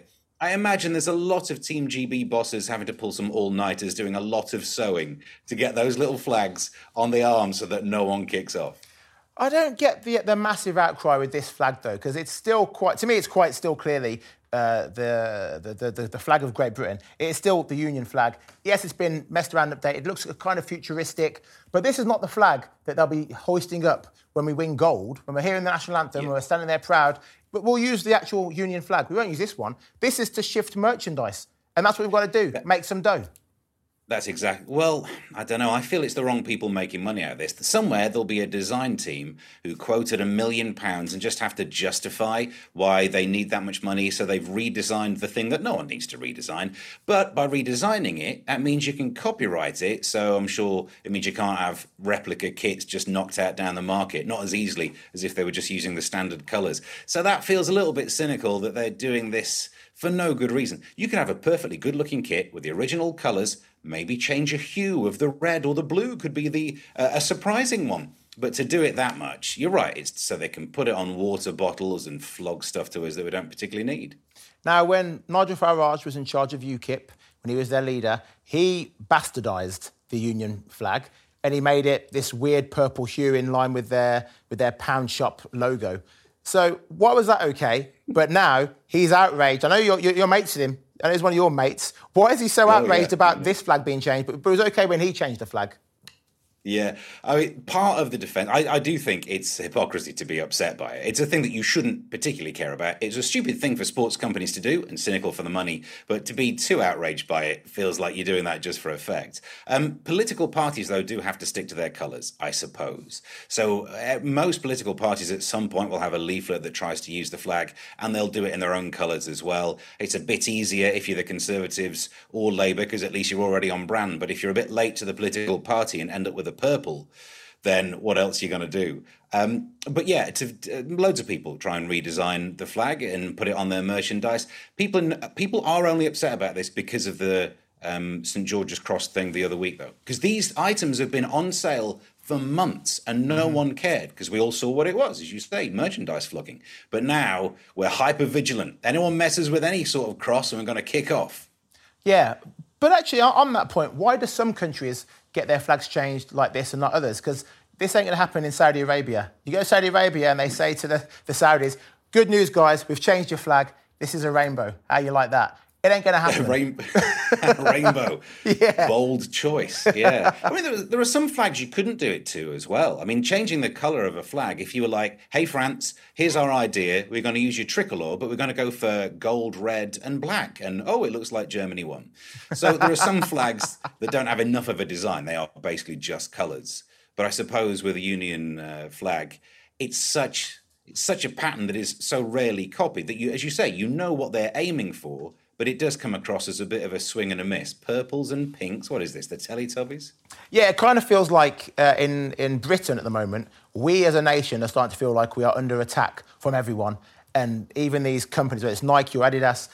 I imagine there's a lot of Team G B bosses having to pull some all-nighters, doing a lot of sewing to get those little flags on the arms so that no one kicks off. I don't get the the massive outcry with this flag, though, because it's still quite, to me, it's quite still clearly uh, the, the, the, the flag of Great Britain. It is still the Union flag. Yes, it's been messed around and updated. It looks kind of futuristic, but this is not the flag that they'll be hoisting up when we win gold, when we're hearing the national anthem, yeah. when we're standing there proud. But we'll use the actual Union flag. We won't use this one. This is to shift merchandise, and that's what we've got to do, make some dough. That's exactly. Well, I don't know. I feel it's the wrong people making money out of this. Somewhere there'll be a design team who quoted a million pounds and just have to justify why they need that much money. So they've redesigned the thing that no one needs to redesign. But by redesigning it, that means you can copyright it. So I'm sure it means you can't have replica kits just knocked out down the market, not as easily as if they were just using the standard colours. So that feels a little bit cynical that they're doing this for no good reason. You can have a perfectly good-looking kit with the original colours, maybe change a hue of the red or the blue could be the uh, a surprising one. But to do it that much, you're right, it's so they can put it on water bottles and flog stuff to us that we don't particularly need. Now, when Nigel Farage was in charge of UKIP, when he was their leader, he bastardised the Union flag and he made it this weird purple hue in line with their with their pound shop logo. So why was that okay? But now he's outraged. I know you're, you're, you're mates with him. I know he's one of your mates. Why is he so outraged oh, yeah. about this flag being changed? But, but it was okay when he changed the flag. Yeah, I mean, part of the defence, I, I do think it's hypocrisy to be upset by it. It's a thing that you shouldn't particularly care about. It's a stupid thing for sports companies to do and cynical for the money, but to be too outraged by it feels like you're doing that just for effect. Um, political parties, though, do have to stick to their colours, I suppose. So uh, most political parties at some point will have a leaflet that tries to use the flag, and they'll do it in their own colours as well. It's a bit easier if you're the Conservatives or Labour, because at least you're already on brand. But if you're a bit late to the political party and end up with a purple, then what else are you going to do? Um, but yeah, to, uh, loads of people try and redesign the flag and put it on their merchandise. People people are only upset about this because of the um, St George's Cross thing the other week, though. Because these items have been on sale for months and no mm. one cared because we all saw what it was, as you say, merchandise flogging. But now we're hyper vigilant. Anyone messes with any sort of cross and we're going to kick off. Yeah, but actually on that point, why do some countries get their flags changed like this and not others? Because this ain't going to happen in Saudi Arabia. You go to Saudi Arabia and they say to the, the Saudis, good news, guys, we've changed your flag. This is a rainbow. How you like that? It ain't going to happen. Rain- rainbow. Yeah. Bold choice. Yeah. I mean, there, there are some flags you couldn't do it to as well. I mean, changing the colour of a flag, if you were like, hey, France, here's our idea. We're going to use your tricolour, but we're going to go for gold, red and black. And, oh, it looks like Germany won. So there are some flags that don't have enough of a design. They are basically just colours. But I suppose with a Union uh, flag, it's such it's such a pattern that is so rarely copied that, you, as you say, you know what they're aiming for, but it does come across as a bit of a swing and a miss. Purples and pinks, what is this, the Teletubbies? Yeah, it kind of feels like uh, in, in Britain at the moment, we as a nation are starting to feel like we are under attack from everyone. And even these companies, whether it's Nike or Adidas,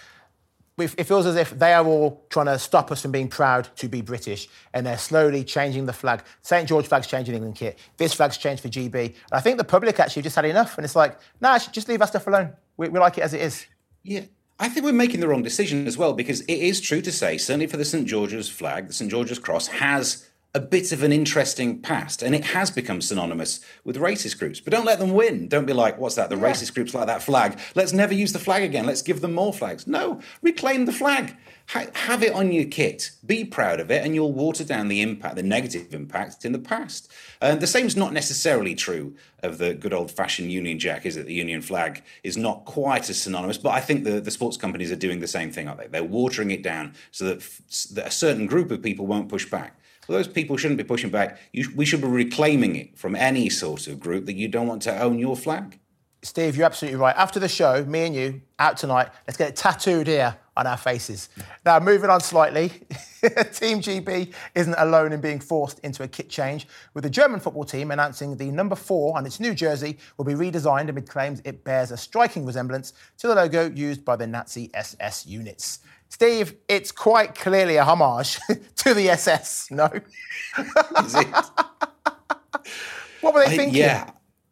it feels as if they are all trying to stop us from being proud to be British, and they're slowly changing the flag. Saint George flag's changed in England kit. This flag's changed for G B. And I think the public actually just had enough, and it's like, nah, just leave our stuff alone. We, we like it as it is. Yeah. I think we're making the wrong decision as well, because it is true to say, certainly for the St George's flag, the St George's Cross has a bit of an interesting past, and it has become synonymous with racist groups. But don't let them win. Don't be like, what's that? The yeah. racist groups like that flag. Let's never use the flag again. Let's give them more flags. No, reclaim the flag. Ha- have it on your kit. Be proud of it, and you'll water down the impact, the negative impact in the past. Uh, the same is not necessarily true of the good old-fashioned Union Jack, is it? The Union flag is not quite as synonymous, but I think the, the sports companies are doing the same thing, aren't they? They're watering it down so that, f- that a certain group of people won't push back. Well, those people shouldn't be pushing back. You, we should be reclaiming it from any sort of group that you don't want to own your flag. Steve, you're absolutely right. After the show, me and you, out tonight, let's get it tattooed here on our faces. Now, moving on slightly, Team G B isn't alone in being forced into a kit change, with the German football team announcing the number four on its new jersey will be redesigned amid claims it bears a striking resemblance to the logo used by the Nazi S S units. Steve, it's quite clearly a homage to the S S, no? Is it? What were they thinking? I, yeah.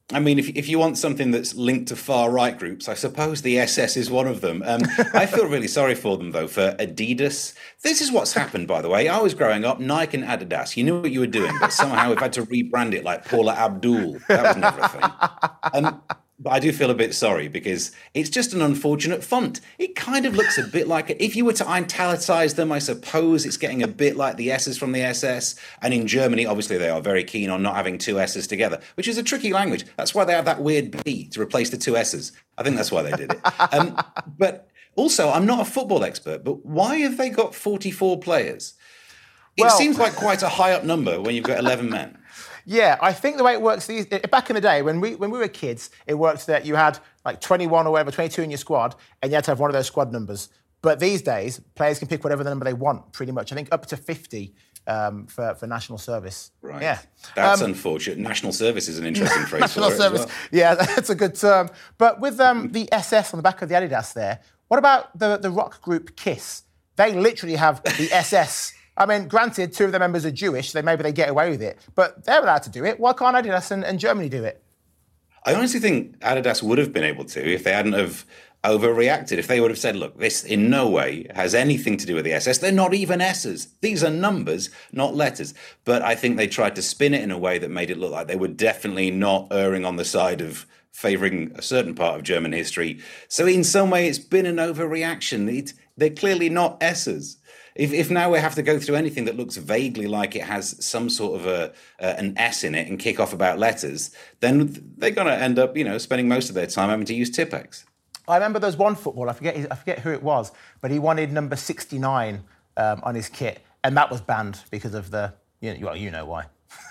I mean, if, if you want something that's linked to far-right groups, I suppose the S S is one of them. Um, I feel really sorry for them, though, for Adidas. This is what's happened, by the way. I was growing up, Nike and Adidas. You knew what you were doing, but somehow we've had to rebrand it like Paula Abdul. That was never a thing. Um, but I do feel a bit sorry because it's just an unfortunate font. It kind of looks a bit like, if you were to italicize them, I suppose it's getting a bit like the S's from the S S. And in Germany, obviously, they are very keen on not having two S's together, which is a tricky language. That's why they have that weird B to replace the two S's. I think that's why they did it. Um, but also, I'm not a football expert, but why have they got forty-four players? It Well, seems like quite a high up number when you've got eleven men. Yeah, I think the way it works, these, back in the day, when we when we were kids, it worked that you had like twenty-one or whatever, twenty-two in your squad, and you had to have one of those squad numbers. But these days, players can pick whatever the number they want, pretty much. I think up to fifty um, for, for national service. Right. Yeah. That's Um, unfortunate. National service is an interesting phrase National for it service. as well. Yeah, that's a good term. But with um, the S S on the back of the Adidas there, what about the, the rock group KISS? They literally have the S S. I mean, granted, two of the members are Jewish, so maybe they get away with it. But they're allowed to do it. Why can't Adidas and, and Germany do it? I honestly think Adidas would have been able to if they hadn't have overreacted. If they would have said, look, this in no way has anything to do with the S S. They're not even S's. These are numbers, not letters. But I think they tried to spin it in a way that made it look like they were definitely not erring on the side of favouring a certain part of German history. So in some way, it's been an overreaction. It, they're clearly not S's. If, if now we have to go through anything that looks vaguely like it has some sort of a uh, an S in it and kick off about letters, then they're going to end up, you know, spending most of their time having to use Tipp-Ex. I remember there's one footballer, I forget his, I forget who it was, but he wanted number sixty-nine um, on his kit, and that was banned because of the, you know, well, you know why.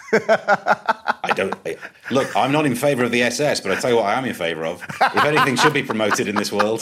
I don't I, look. I'm not in favour of the S S, but I tell you what, I am in favour of. If anything should be promoted in this world.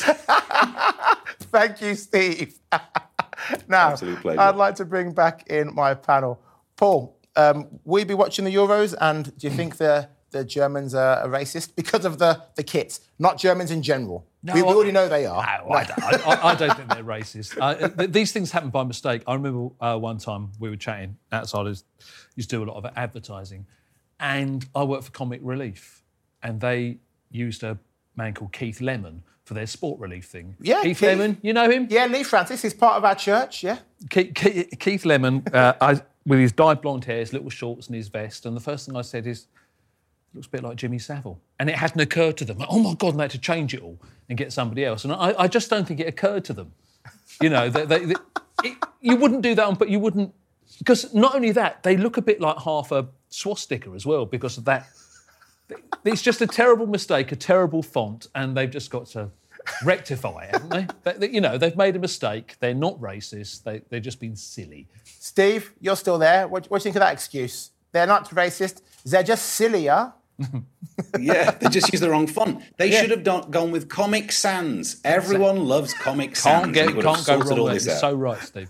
Thank you, Steve. Now, I'd like to bring back in my panel. Paul, um, will you be watching the Euros, and do you think the, the Germans are, are racist because of the, the kits, not Germans in general? No, we, we I- already know they are. No, I, don't, I, I don't think they're racist. Uh, th- these things happen by mistake. I remember uh, one time we were chatting outside. I used to do a lot of advertising, and I worked for Comic Relief, and they used a man called Keith Lemon for their sport relief thing. Yeah, Keith, Keith. Lemon, you know him? Yeah, Lee Francis is part of our church, yeah. Keith, Keith, Keith Lemon, uh, I, with his dyed blonde hair, his little shorts and his vest, and the first thing I said is, looks a bit like Jimmy Savile. And it hadn't occurred to them. Like, oh, my God, and they had to change it all and get somebody else. And I, I just don't think it occurred to them. You know, they, they, they, it, you wouldn't do that, on, but you wouldn't... Because not only that, they look a bit like half a swastika as well because of that. It's just a terrible mistake, a terrible font, and they've just got to rectify it, haven't they? they, they you know, they've made a mistake. They're not racist. They, they've just been silly. Steve, you're still there. What, what do you think of that excuse? They're not racist. They're just sillier. Yeah, they just used the wrong font. They Yeah. should have done, gone with Comic Sans. Everyone loves Comic Sans. Can't, get, and it would have can't go sorted wrong all there. this You're out. so right, Steve.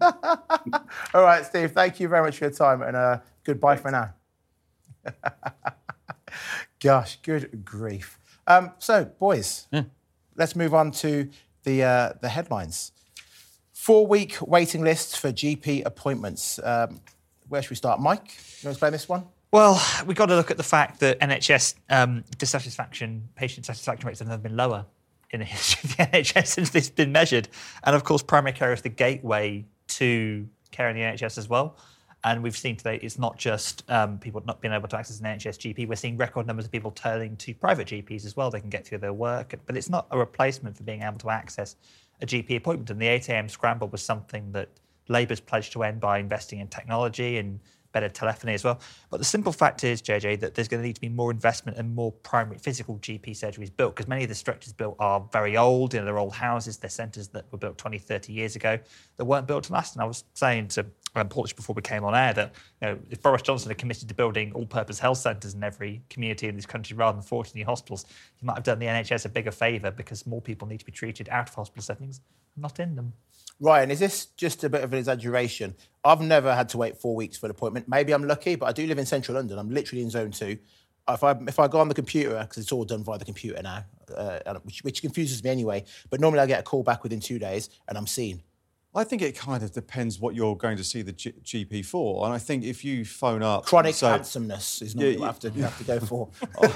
All right, Steve, thank you very much for your time, and uh, goodbye for now. Gosh, good grief. Um, so, boys, let's move on to the uh, the headlines. Four-week waiting lists for G P appointments. Um, where should we start? Mike, you want to explain this one? Well, we've got to look at the fact that N H S um, dissatisfaction, patient satisfaction rates have never been lower in the history of the N H S since this has been measured. And of course, primary care is the gateway to care in the N H S as well. And we've seen today it's not just um, people not being able to access an N H S G P. We're seeing record numbers of people turning to private G Ps as well. They can get through their work. But it's not a replacement for being able to access a G P appointment. And the eight a.m. scramble was something that Labour's pledged to end by investing in technology and better telephony as well. But the simple fact is, J J, that there's going to need to be more investment and more primary physical G P surgeries built, because many of the structures built are very old. You know, they're old houses. They're centres that were built twenty, thirty years ago that weren't built to last. And I was saying to um, Portage before we came on air that, you know, if Boris Johnson had committed to building all-purpose health centres in every community in this country rather than forty hospitals, he might have done the N H S a bigger favour, because more people need to be treated out of hospital settings, not in them. Ryan, is this just a bit of an exaggeration? I've never had to wait four weeks for an appointment. Maybe I'm lucky, but I do live in central London. I'm literally in zone two. If I if I go on the computer, because it's all done via the computer now, uh, which, which confuses me anyway, but normally I get a call back within two days and I'm seen. I think it kind of depends what you're going to see the G- GP for. And I think if you phone up... Chronic so, handsomeness is not yeah, what you have to, you have to go for.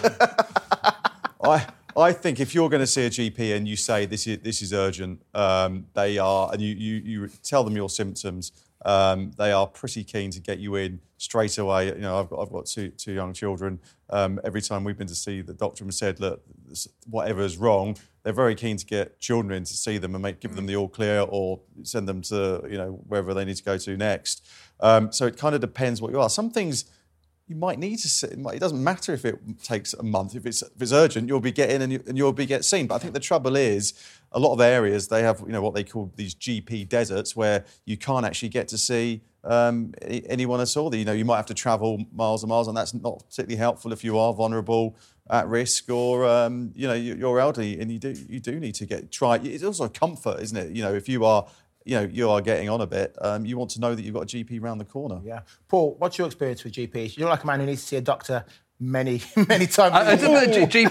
I I think if you're going to see a G P and you say this is this is urgent, um, they are, and you, you, you tell them your symptoms, um, they are pretty keen to get you in straight away. You know, I've got I've got two two young children. Um, every time we've been to see the doctor and said, look, whatever's wrong, they're very keen to get children in to see them and make give them the all clear or send them to, you know, wherever they need to go to next. Um, so it kind of depends what you are. Some things you might need to see. It doesn't matter if it takes a month. If it's if it's urgent, you'll be getting and, you, and you'll be get seen. But I think the trouble is, a lot of areas they have, you know, what they call these G P deserts, where you can't actually get to see um, anyone at all. You know, you might have to travel miles and miles, and that's not particularly helpful if you are vulnerable, at risk, or um, you know, you're elderly, and you do you do need to get try. It's also a comfort, isn't it? You know, if you are. You know, you are getting on a bit. Um, you want to know that you've got a G P round the corner. Yeah, Paul, what's your experience with G Ps? You're like a man who needs to see a doctor many, many times. I, I don't know, G-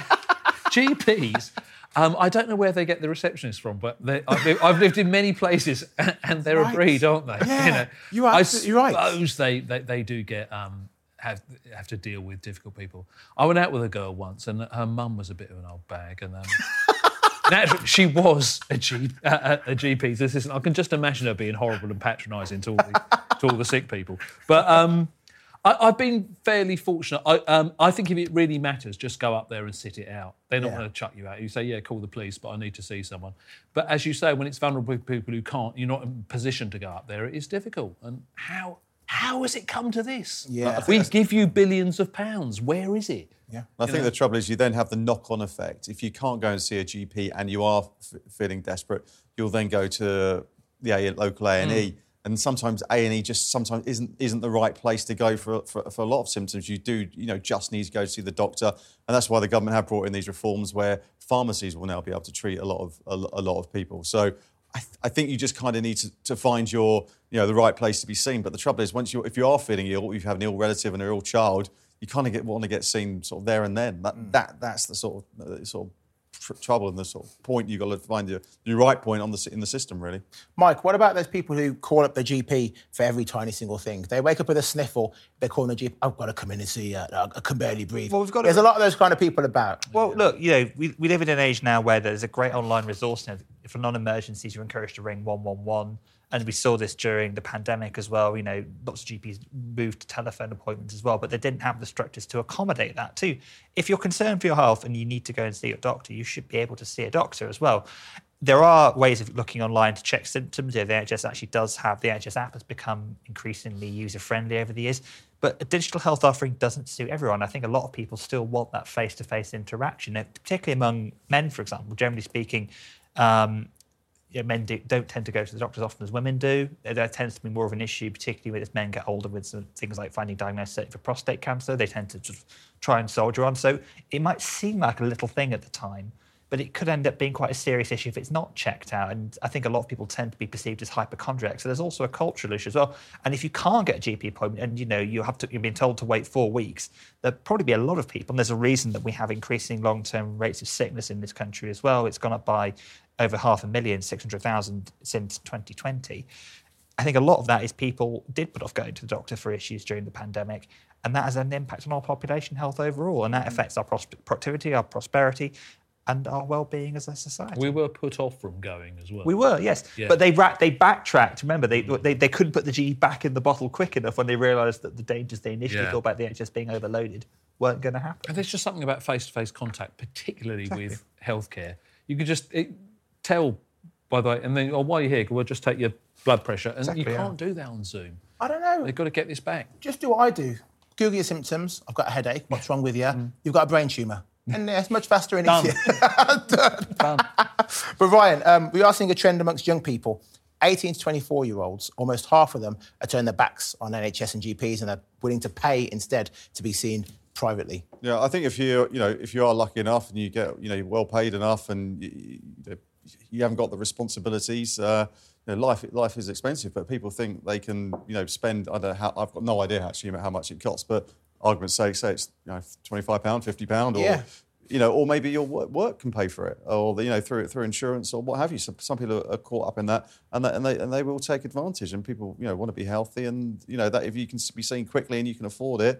G- GPs. Um, I don't know where they get the receptionists from, but I've, lived, I've lived in many places, and they're right. a breed, aren't they? Yeah, you know, you're absolutely right. I suppose they, they they do get um, have have to deal with difficult people. I went out with a girl once, and her mum was a bit of an old bag, and. Um, Naturally, she was a, G, uh, a G P's assistant. I can just imagine her being horrible and patronising to all the, to all the sick people. But um, I, I've been fairly fortunate. I, um, I think if it really matters, just go up there and sit it out. They're not yeah. going to chuck you out. You say, yeah, call the police, but I need to see someone. But as you say, when it's vulnerable people who can't, you're not in a position to go up there, it is difficult. And how how has it come to this? Yeah, we give you billions of pounds. Where is it? Yeah. I think know? the trouble is you then have the knock-on effect. If you can't go and see a G P and you are f- feeling desperate, you'll then go to the a- local A and E. Mm. And sometimes A and E just sometimes isn't isn't the right place to go for, for for a lot of symptoms. You do, you know, just need to go see the doctor. And that's why the government have brought in these reforms where pharmacies will now be able to treat a lot of a, a lot of people. So I, th- I think you just kind of need to, to find your, you know, the right place to be seen. But the trouble is, once you if you are feeling ill, or you have an ill relative and an ill child, you kind of get want to get seen sort of there and then. That mm. that that's the sort of uh, sort of tr- trouble and the sort of point you've got to find your, your right point on the in the system, really. Mike, what about those people who call up the G P for every tiny single thing? They wake up with a sniffle, they're calling the G P. I've got to come in and see. Uh, I can barely breathe. Well, we've got There's to... a lot of those kind of people about. Well, look, you know, we, we live in an age now where there's a great online resource now. For non-emergencies, you're encouraged to ring one one one. And we saw this during the pandemic as well. You know, lots of G Ps moved to telephone appointments as well, but they didn't have the structures to accommodate that too. If you're concerned for your health and you need to go and see your doctor, you should be able to see a doctor as well. There are ways of looking online to check symptoms. Yeah, the N H S actually does have, the N H S app has become increasingly user-friendly over the years. But a digital health offering doesn't suit everyone. I think a lot of people still want that face-to-face interaction, particularly among men, for example. Generally speaking, um, Yeah, men do, don't tend to go to the doctor as often as women do. There tends to be more of an issue, particularly as men get older, with some things like finding diagnosis for prostate cancer. They tend to sort of try and soldier on. So it might seem like a little thing at the time, but it could end up being quite a serious issue if it's not checked out. And I think a lot of people tend to be perceived as hypochondriacs. So there's also a cultural issue as well. And if you can't get a G P appointment and, you know, you have to, you've been told to wait four weeks, there'll probably be a lot of people. And there's a reason that we have increasing long-term rates of sickness in this country as well. It's gone up by over half a million, six hundred thousand since twenty twenty. I think a lot of that is people did put off going to the doctor for issues during the pandemic, and that has an impact on our population health overall, and that affects our pros- productivity, our prosperity, and our well-being as a society. We were put off from going as well. We were, yes. Yeah. But they ra- they backtracked. Remember, they, they they couldn't put the G back in the bottle quick enough when they realised that the dangers they initially yeah. thought about the N H S being overloaded weren't going to happen. And there's just something about face-to-face contact, particularly exactly. with healthcare. You could just it, tell, by the way, and then, oh, while you're here, we'll just take your blood pressure. And exactly, you can't yeah. do that on Zoom. I don't know. They've got to get this back. Just do what I do. Google your symptoms. I've got a headache. What's wrong with you? Mm. You've got a brain tumour. And yeah, it's much faster and Done. easier. Done. But Ryan, um, we are seeing a trend amongst young people. eighteen to twenty-four-year-olds, almost half of them are turning their backs on N H S and G Ps and are willing to pay instead to be seen privately. Yeah, I think if you you know if you are lucky enough and you get you know you're well paid enough and you, you haven't got the responsibilities, uh, you know, life life is expensive. But people think they can you know spend I don't know how I've got no idea actually how much it costs, but argument's sake, say it's you know twenty-five pounds, fifty pounds, or yeah. you know, or maybe your work can pay for it, or you know, through through insurance or what have you. Some, some people are caught up in that, and that, and they and they will take advantage. And people, you know, want to be healthy, and you know that if you can be seen quickly and you can afford it,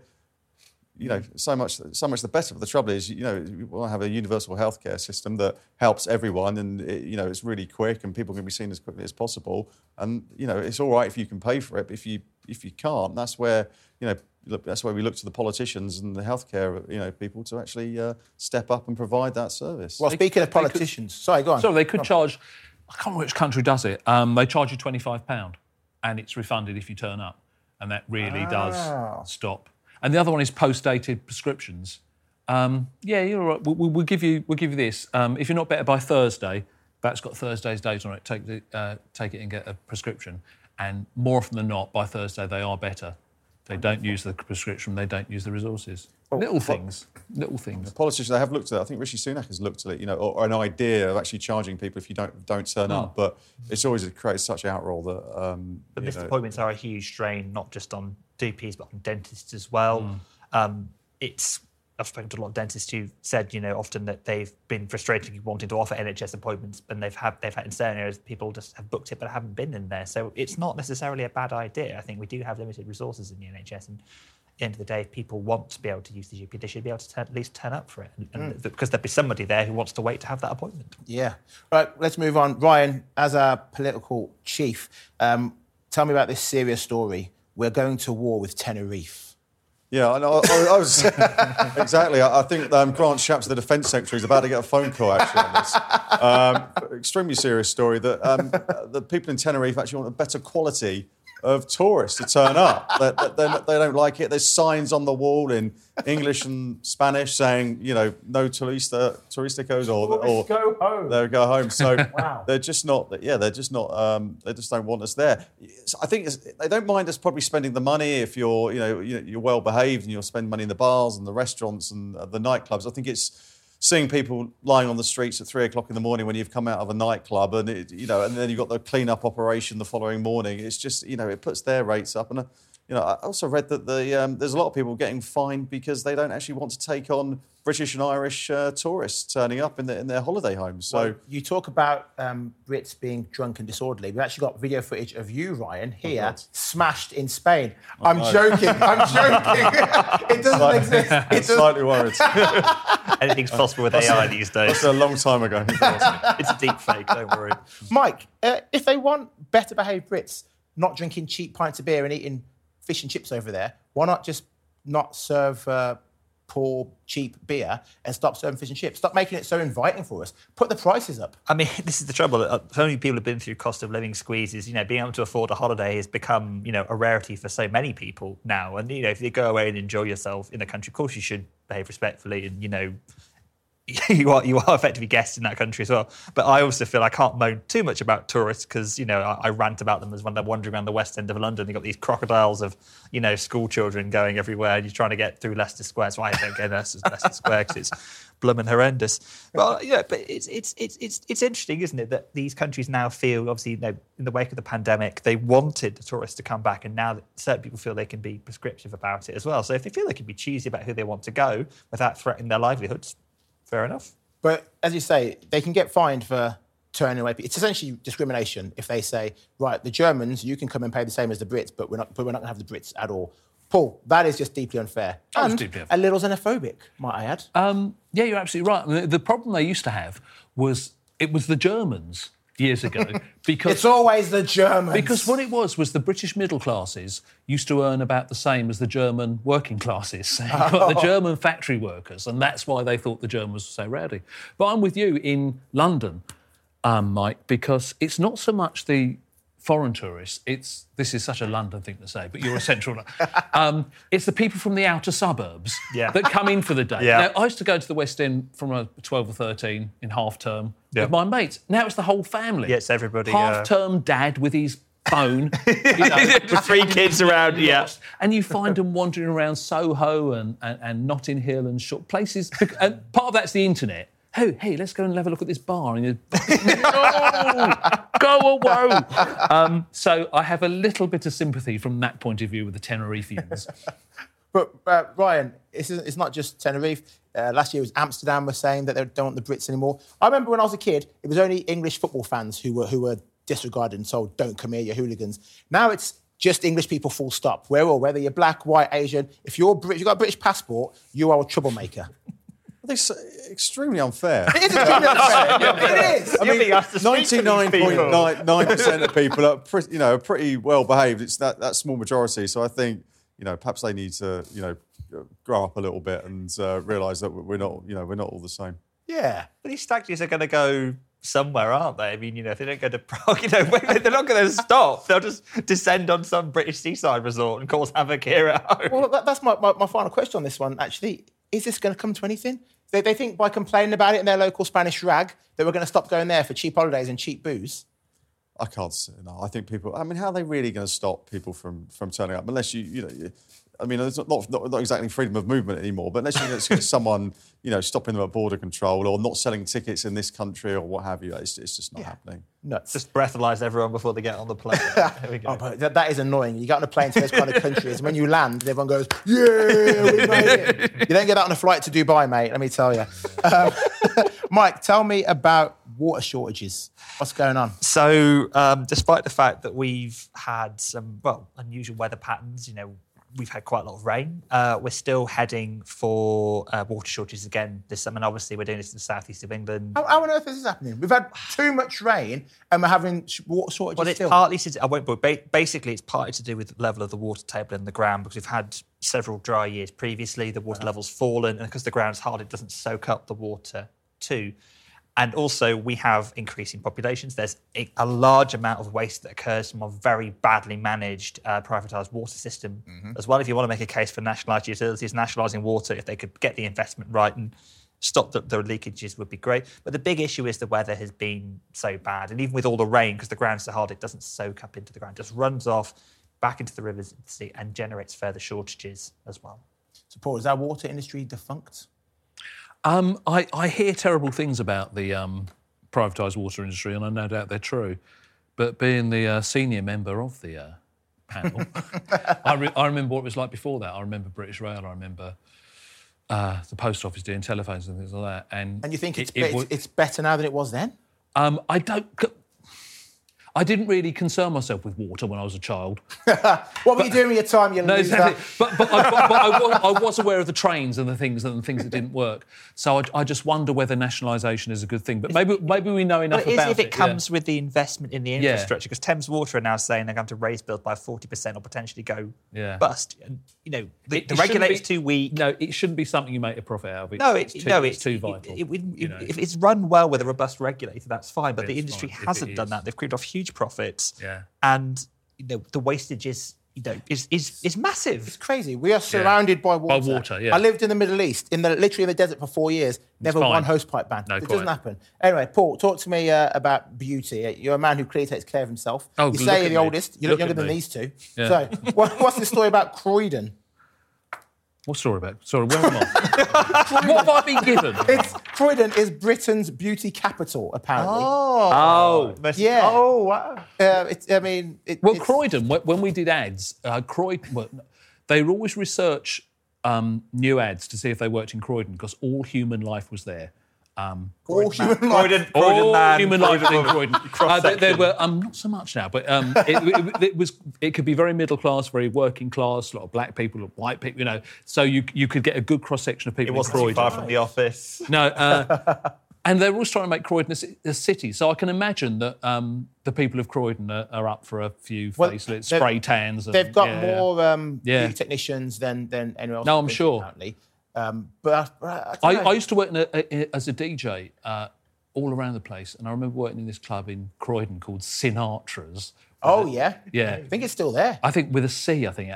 you know, so much so much the better. But the trouble is, you know, we want to have a universal healthcare system that helps everyone, and it, you know, it's really quick, and people can be seen as quickly as possible. And you know, it's all right if you can pay for it, but if you if you can't, that's where you know. Look, that's why we look to the politicians and the healthcare, you know, people to actually uh, step up and provide that service. Well, speaking of politicians, could, sorry, go on. So they could charge. I can't remember which country does it. Um, they charge you twenty-five pounds, and it's refunded if you turn up, and that really Ah. does stop. And the other one is post-dated prescriptions. Um, yeah, you're all right. We'll, we'll give you. We'll give you this. Um, if you're not better by Thursday, that's got Thursday's date on it. Take the, uh, take it and get a prescription. And more often than not, by Thursday they are better. They don't use the prescription, they don't use the resources. Well, little well, things, little things. The politicians, they have looked at it. I think Rishi Sunak has looked at it, you know, or, or an idea of actually charging people if you don't don't turn Oh. up. But it's always created such outroar that... Um, But you missed know, appointments are a huge strain, not just on D Ps, but on dentists as well. Mm. Um, it's... I've spoken to a lot of dentists who said, you know, often that they've been frustrated wanting to offer N H S appointments, and they've had they've had in certain areas people just have booked it but haven't been in there. So it's not necessarily a bad idea. I think we do have limited resources in the N H S, and at the end of the day, if people want to be able to use the G P, they should be able to turn, at least turn up for it, and, and Mm. because there'll be somebody there who wants to wait to have that appointment. Yeah. Right, let's move on. Ryan, as our political chief, um, tell me about this serious story. We're going to war with Tenerife. Yeah, I, I, I was exactly. I think um, Grant Shapps, the Defence Secretary, is about to get a phone call actually on this. Um, extremely serious story that um, the people in Tenerife actually want a better quality of tourists to turn up. They, they, they don't like it. There's signs on the wall in English and Spanish saying, you know, no turista, turisticos or, or go home. They'll go home. So Wow. they're just not. Yeah, they're just not. Um, they just don't want us there. So I think it's, they don't mind us probably spending the money if you're, you know, you're well behaved and you'll spend money in the bars and the restaurants and the nightclubs. I think it's seeing people lying on the streets at three o'clock in the morning when you've come out of a nightclub, and it, you know, and then you've got the clean-up operation the following morning. It's just, you know, it puts their rates up. And uh, you know, I also read that the um, there's a lot of people getting fined because they don't actually want to take on British and Irish uh, tourists turning up in, the, in their holiday homes. So Well, you talk about um, Brits being drunk and disorderly. We've actually got video footage of you, Ryan, here, God. smashed in Spain. Oh, I'm no. joking. I'm joking. It doesn't Slight- exist. It I'm doesn't. slightly worried. Anything's possible with A I these days. That's a long time ago. It's a deep fake, don't worry. Mike, uh, if they want better behaved Brits not drinking cheap pints of beer and eating fish and chips over there, why not just not serve uh, poor, cheap beer and stop serving fish and chips? Stop making it so inviting for us. Put the prices up. I mean, this is the trouble. Uh, So many people have been through cost of living squeezes. You know, being able to afford a holiday has become, you know, a rarity for so many people now. And, you know, if you go away and enjoy yourself in a country, of course you should behave respectfully and, you know, you are you are effectively guests in that country as well. But I also feel I can't moan too much about tourists because, you know, I, I rant about them as when they're wandering around the West End of London. You've got these crocodiles of, you know, school children going everywhere and you're trying to get through Leicester Square. So I don't go Leicester, Leicester Square because it's blooming horrendous. Well, yeah, but it's, it's, it's, it's, it's interesting, isn't it, that these countries now feel, obviously, you know, in the wake of the pandemic, they wanted the tourists to come back, and now that certain people feel they can be prescriptive about it as well. So if they feel they can be choosy about who they want to go without threatening their livelihoods, fair enough. But as you say, they can get fined for turning away people. It's essentially discrimination if they say, right, the Germans, you can come and pay the same as the Brits, but we're not, but we're not going to have the Brits at all. Paul, that is just deeply unfair. That was and deeply a little xenophobic, might I add. Um, yeah, you're absolutely right. I mean, the problem they used to have was it was the Germans years ago because It's always the Germans. Because what it was was the British middle classes used to earn about the same as the German working classes. So you've got the German factory workers, and that's why they thought the Germans were so rowdy. But I'm with you in London, um, Mike, because it's not so much the foreign tourists. It's this is such a London thing to say, but you're a central. um, it's the people from the outer suburbs Yeah. that come in for the day. Yeah. Now, I used to go to the West End from a twelve or thirteen in half term Yeah. with my mates. Now it's the whole family. Yeah, it's everybody, Half uh, term dad with his phone, you know, With three kids around, yeah. and you find them wandering around Soho and, and, and Notting Hill and short places. And part of that's the internet. Hey, hey, let's go and have a look at this bar. And you're, no, go away. Um, so I have a little bit of sympathy from that point of view with the Tenerifians. But uh, Ryan, it's, it's not just Tenerife. Uh, last year it was Amsterdam were saying that they don't want the Brits anymore. I remember when I was a kid, it was only English football fans who were who were disregarded and told, don't come here, you're hooligans. Now it's just English people full stop. Where or whether you're black, white, Asian, if you're Brit- if you've got a British passport, you are a troublemaker. This is extremely unfair. It is extremely unfair. It is. I mean, ninety-nine point nine percent of people are pretty, you know, pretty well behaved. It's that, that small majority. So I think, you know, perhaps they need to, you know, grow up a little bit and uh, realise that we're not, you know, we're not all the same. Yeah. But these statues are going to go somewhere, aren't they? I mean, you know, if they don't go to Prague, you know, they're not going to stop. They'll just descend on some British seaside resort and cause havoc here at home. Well, that, that's my, my, my final question on this one, actually. Is this going to come to anything? They, they think by complaining about it in their local Spanish rag that we're going to stop going there for cheap holidays and cheap booze? I can't say no. I think people. I mean, how are they really going to stop people from, from turning up? Unless you, you know, you, I mean, it's not, not not exactly freedom of movement anymore. But unless you get someone, you know, stopping them at border control or not selling tickets in this country or what have you, it's, it's just not yeah. happening. No, just breathalyse everyone before they get on the plane. There we go. Oh, but that, that is annoying. You get on a plane to those kind of countries, and when you land, everyone goes, "Yeah, we made it." You don't get that on a flight to Dubai, mate. Let me tell you. Um, Mike, tell me about water shortages. What's going on? So, um, despite the fact that we've had some, well, unusual weather patterns, you know, we've had quite a lot of rain, uh, we're still heading for uh, water shortages again this summer. And obviously, we're doing this in the southeast of England. How, how on earth is this happening? We've had too much rain and we're having water shortages well, it's still. partly, I won't, but basically, it's partly to do with the level of the water table in the ground because we've had several dry years previously. The water uh-huh. level's fallen, and because the ground's hard, it doesn't soak up the water too. And also, we have increasing populations. There's a, a large amount of waste that occurs from a very badly managed, uh, privatised water system mm-hmm. as well. If you want to make a case for nationalised utilities, nationalising water, if they could get the investment right and stop the, the leakages, would be great. But the big issue is the weather has been so bad. And even with all the rain, because the ground's so hard, it doesn't soak up into the ground. It just runs off back into the rivers and the sea and generates further shortages as well. So, Paul, is our water industry defunct? Um, I, I hear terrible things about the um, privatised water industry, and I no doubt they're true. But being the uh, senior member of the uh, panel, I, re- I remember what it was like before that. I remember British Rail. I remember uh, the post office doing telephones and things like that. And, and you think it's, it, it be- was, it's better now than it was then? Um, I don't... I didn't really concern myself with water when I was a child. What were but, you doing with your time, you no, loser? Exactly. But, but, I, but, but I, was, I was aware of the trains and the things and the things that didn't work. So I, I just wonder whether nationalisation is a good thing. But maybe maybe we know enough but it about is if it. it comes yeah. with the investment in the infrastructure, because yeah. Thames Water are now saying they're going to raise bills by forty percent or potentially go yeah. bust. And, you know, the, it, the it regulator's be, too weak. No, it shouldn't be something you make a profit out of. It's, no, it, it's too, no, it's, it's too vital. It, it, you know. If it's run well with a robust regulator, that's fine. But yeah, the industry fine. hasn't done that. They've created off huge profits. Yeah. And you know, the wastage is, you know, is is is massive. It's crazy. We are surrounded yeah. by water. By water, yeah. I lived in the Middle East, in the literally in the desert for four years. Never one hosepipe ban. No, it quite. doesn't happen. Anyway, Paul, talk to me uh, about beauty. You're a man who clearly takes care of himself. Oh, you say you're the me. oldest. You look, look younger than me. these two. Yeah. So, what, what's the story about Croydon? What story about? Sorry, where am I? What have I been given? It's Croydon is Britain's beauty capital, apparently. Oh, oh, yeah. Oh, wow. Uh, it's, I mean, it, well, it's... Croydon. When we did ads, uh, Croydon, well, they would always research um, new ads to see if they worked in Croydon because all human life was there. Um, all human Croydon, life. Croydon, all man, human life was in Croydon. Uh, there, there section. were um, not so much now, but um, it, it, it was. It could be very middle class, very working class. A lot of black people, a lot of white people. You know, so you you could get a good cross section of people. It wasn't in too Croydon. far from the office. No, uh, and they're always trying to make Croydon a, a city. So I can imagine that um, the people of Croydon are, are up for a few well, facelifts, spray tans. And, they've got yeah, more um, yeah. beauty technicians than than anyone else. No, I'm sure. Apparently. Um, but I, I, I used to work in a, a, as a D J uh, all around the place, and I remember working in this club in Croydon called Sinatra's. Oh, yeah? Yeah. I think it's still there. I think with a C, I think.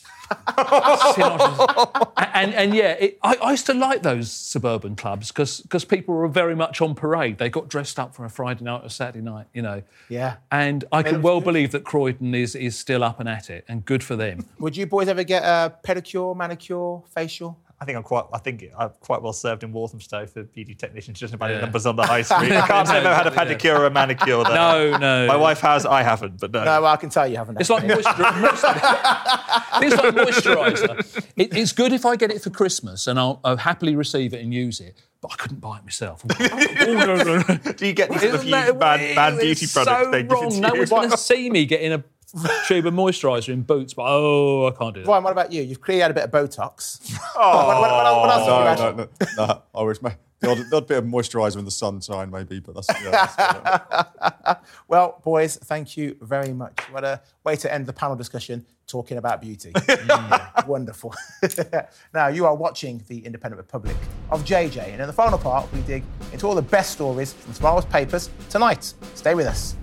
and, and yeah, it, I, I used to like those suburban clubs because people were very much on parade. They got dressed up for a Friday night or Saturday night, you know. Yeah. And I can well believe that Croydon is, is still up and at it, and good for them. Would you boys ever get a pedicure, manicure, facial? I think I'm quite. I think I'm quite well served in Walthamstow for beauty technicians, judging by Yeah. the numbers on the high street. I can't say I've ever had a pedicure or a manicure. Though. No, no. My wife has. I haven't, but no. No, well, I can tell you haven't. It's like moisturiser. It's like moisturiser. It, it's good if I get it for Christmas and I'll, I'll happily receive it and use it. But I couldn't buy it myself. Oh, no, no, no. Do you get these sort of Isn't huge that bad, weird? bad beauty It's products? so they give it wrong. to No you? one's going to see me getting a tube of moisturiser in Boots, but oh, I can't do that. Ryan, what about you? You've clearly had a bit of Botox. Oh, what, what, what, what else have you No, had? no, no, no. I wish my, the, odd, the odd bit of moisturiser in the sunshine, maybe, but that's. Yeah, that's Well, boys, thank you very much. What a way to end the panel discussion talking about beauty. Mm, wonderful. Now, you are watching the Independent Republic of J J, and in the final part, we dig into all the best stories from tomorrow's papers tonight. Stay with us.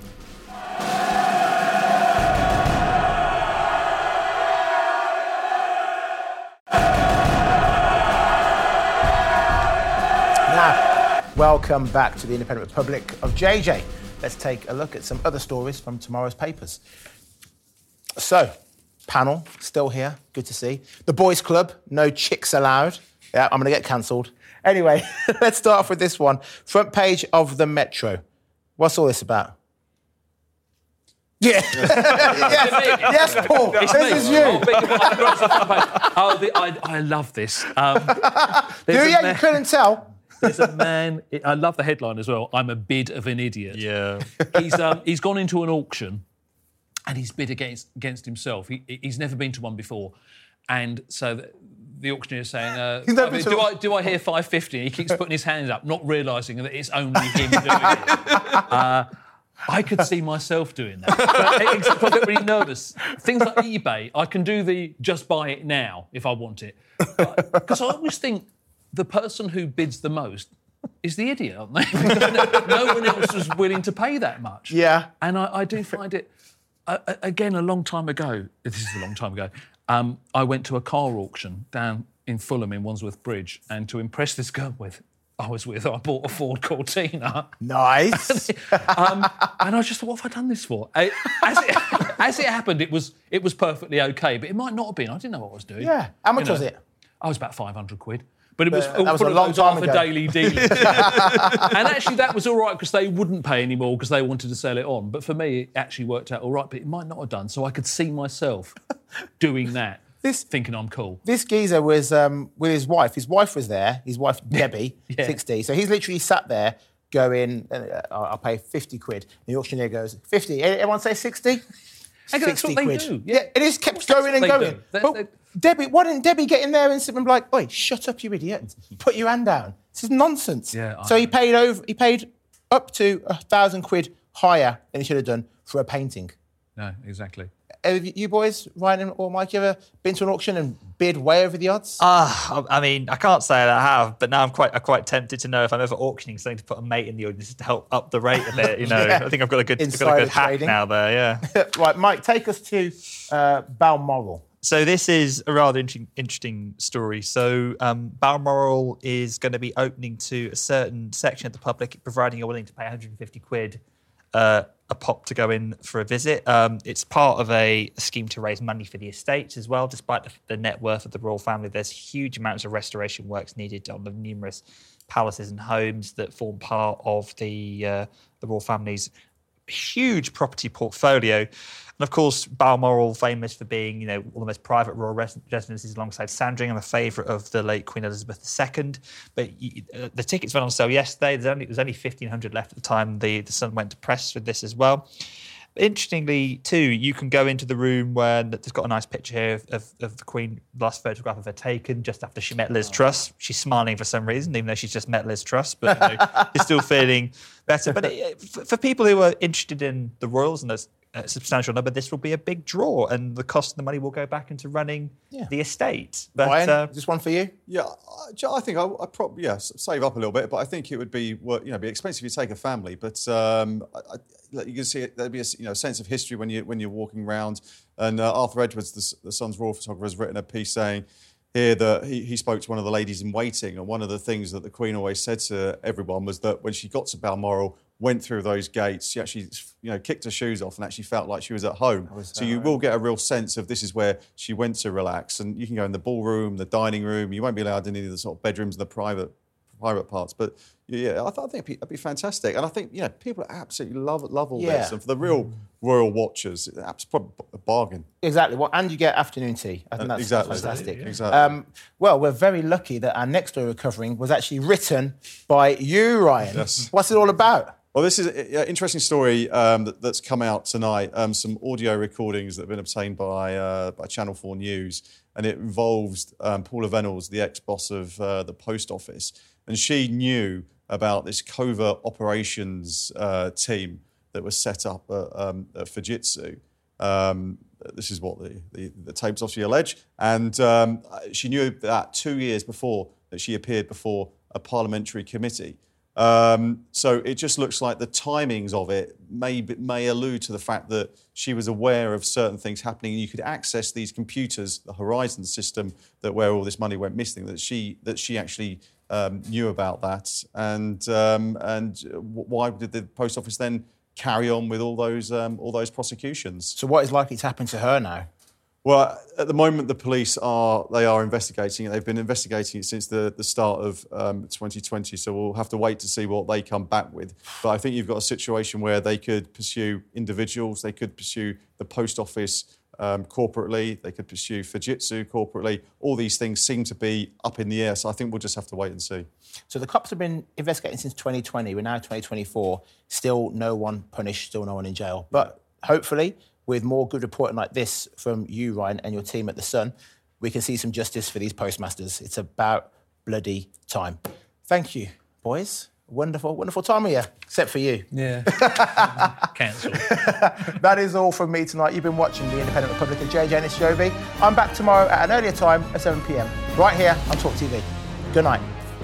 Now, welcome back to the Independent Republic of J J. Let's take a look at some other stories from tomorrow's papers. So, panel, still here, good to see. The boys' club, no chicks allowed. Yeah, I'm going to get cancelled. Anyway, let's start off with this one. Front page of the Metro. What's all this about? Yeah. yes, yes, Paul, It's this me. is you. Oh, big- oh, the, I, I love this. Um, Do there's a you? man- You couldn't tell. There's a man. I love the headline as well. I'm a bid of an idiot. Yeah. He's um, he's gone into an auction, and he's bid against against himself. He, he's never been to one before, and so the, the auctioneer is saying, uh, He's never I mean, been to "Do one. I do I hear five fifty?" He keeps putting his hands up, not realising that it's only him doing it. Uh, I could see myself doing that, but except I get really nervous. Things like eBay, I can do the just buy it now if I want it, because I always think the person who bids the most is the idiot, aren't they? Because no, no one else is willing to pay that much. Yeah. And I, I do find it, uh, again, a long time ago, this is a long time ago, um, I went to a car auction down in Fulham in Wandsworth Bridge, and to impress this girl with, I was with, I bought a Ford Cortina. Nice. um, and I just thought, what have I done this for? Uh, As it, as it happened, it was it was perfectly okay, but it might not have been. I didn't know what I was doing. Yeah. How much You know, was it? I was about five hundred quid. But it was But all that was full a of long those time half ago. a daily dealers. And actually, that was all right because they wouldn't pay anymore because they wanted to sell it on. But for me, it actually worked out all right. But it might not have done. So I could see myself doing that, This- thinking I'm cool. This geezer was um, with his wife. His wife was there. His wife, Debbie, Yeah. sixty. So he's literally sat there going, uh, I'll I'll pay fifty quid. And the auctioneer goes, fifty. Everyone say sixty? And that's what they do. Yeah, it is kept going and they going. do. They- But they- Debbie, why didn't Debbie get in there and sit and be like, oi, shut up, you idiot. Put your hand down. This is nonsense. Yeah, I so he know. paid over. He paid up to a thousand quid higher than he should have done for a painting. No, exactly. Have you boys, Ryan or Mike, you ever been to an auction and bid way over the odds? Ah, I mean, I can't say that I have, but now I'm quite, I'm quite tempted to know if I'm ever auctioning something to put a mate in the audience to help up the rate a bit. You know, Yeah. I think I've got a good, I've got a Insider good hack trading. now there. Yeah. Right, Mike, take us to uh, Balmoral. So this is a rather interesting, interesting story. So um, Balmoral is going to be opening to a certain section of the public, providing you're willing to pay one hundred fifty quid uh, a pop to go in for a visit. Um, it's part of a, a scheme to raise money for the estates as well. Despite the, the net worth of the royal family, there's huge amounts of restoration works needed on the numerous palaces and homes that form part of the uh, the royal family's huge property portfolio. And of course, Balmoral, famous for being, you know, one of the most private royal res- residences alongside Sandringham, a favourite of the late Queen Elizabeth the Second. But uh, the tickets went on sale yesterday. There's only, there was only fifteen hundred left at the time the, the Sun went to press with this as well. Interestingly, too, you can go into the room where there's got a nice picture here of, of, of the Queen, the last photograph of her taken just after she met Liz Truss. She's smiling for some reason, even though she's just met Liz Truss, but you know, she's still feeling better. But it, for, for people who are interested in the royals, and there's a substantial number, this will be a big draw, and the cost of the money will go back into running Yeah. the estate. But Ryan, uh, just one for you? Yeah, I, I think I, I probably yeah s- save up a little bit, but I think it would be well, you know be expensive if you take a family. But um, I, I, like you can see it, there'd be a s- you know sense of history when you when you're walking around. And uh, Arthur Edwards, the, S- the Sun's royal photographer, has written a piece saying here that he, he spoke to one of the ladies in waiting, and one of the things that the Queen always said to everyone was that when she got to Balmoral, went through those gates, she actually, you know, kicked her shoes off and actually felt like she was at home. Was so you right? will get a real sense of this is where she went to relax. And you can go in the ballroom, the dining room. You won't be allowed in any of the sort of bedrooms and the private private parts. But yeah, I, th- I think it'd be, it'd be fantastic. And I think, yeah, people absolutely love love all yeah. this. And for the real royal watchers, it's probably a bargain. Exactly. Well, and you get afternoon tea. I think that's exactly. fantastic. Yeah. Exactly. Um, well, we're very lucky that our next story we're covering was actually written by you, Ryan. Yes. What's it all about? Well, this is an interesting story um, that, that's come out tonight. Um, some audio recordings that have been obtained by uh, by Channel four News, and it involves um, Paula Venables, the ex-boss of uh, the Post Office, and she knew about this covert operations uh, team that was set up at, um, at Fujitsu. Um, this is what the, the, the tapes obviously allege, and um, she knew that two years before that she appeared before a parliamentary committee. Um, so it just looks like the timings of it may may allude to the fact that she was aware of certain things happening, and you could access these computers, the Horizon system, that where all this money went missing. That she that she actually um, knew about that, and um, and why did the Post Office then carry on with all those um, all those prosecutions? So what is likely to happen to her now? Well, at the moment, the police are they are investigating it. They've been investigating it since the, the start of um, twenty twenty, so we'll have to wait to see what they come back with. But I think you've got a situation where they could pursue individuals, they could pursue the Post Office um, corporately, they could pursue Fujitsu corporately. All these things seem to be up in the air, so I think we'll just have to wait and see. So the cops have been investigating since twenty twenty. We're now twenty twenty-four. Still no one punished, still no one in jail. But hopefully, with more good reporting like this from you, Ryan, and your team at The Sun, we can see some justice for these postmasters. It's about bloody time. Thank you, boys. Wonderful, wonderful time of year, except for you. Yeah. Cancelled. That is all from me tonight. You've been watching The Independent Republican, J J Nisjovi. I'm back tomorrow at an earlier time at seven p.m, right here on Talk T V. Good night.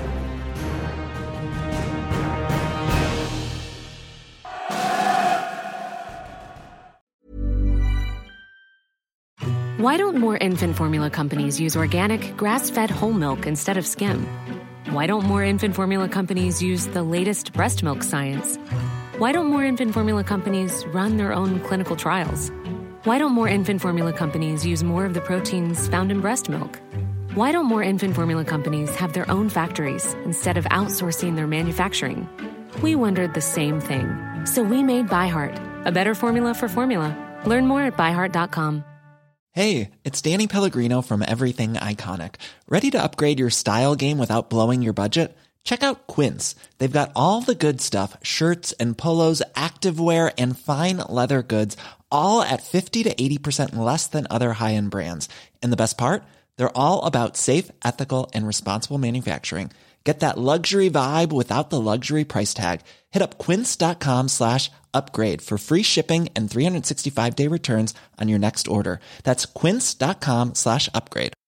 Why don't more infant formula companies use organic, grass-fed whole milk instead of skim? Why don't more infant formula companies use the latest breast milk science? Why don't more infant formula companies run their own clinical trials? Why don't more infant formula companies use more of the proteins found in breast milk? Why don't more infant formula companies have their own factories instead of outsourcing their manufacturing? We wondered the same thing. So we made ByHeart, a better formula for formula. Learn more at by heart dot com. Hey, it's Danny Pellegrino from Everything Iconic. Ready to upgrade your style game without blowing your budget? Check out Quince. They've got all the good stuff, shirts and polos, activewear, and fine leather goods, all at fifty to eighty percent less than other high-end brands. And the best part? They're all about safe, ethical, and responsible manufacturing. Get that luxury vibe without the luxury price tag. Hit up quince.com slash upgrade for free shipping and three sixty-five day returns on your next order. That's quince.com slash upgrade.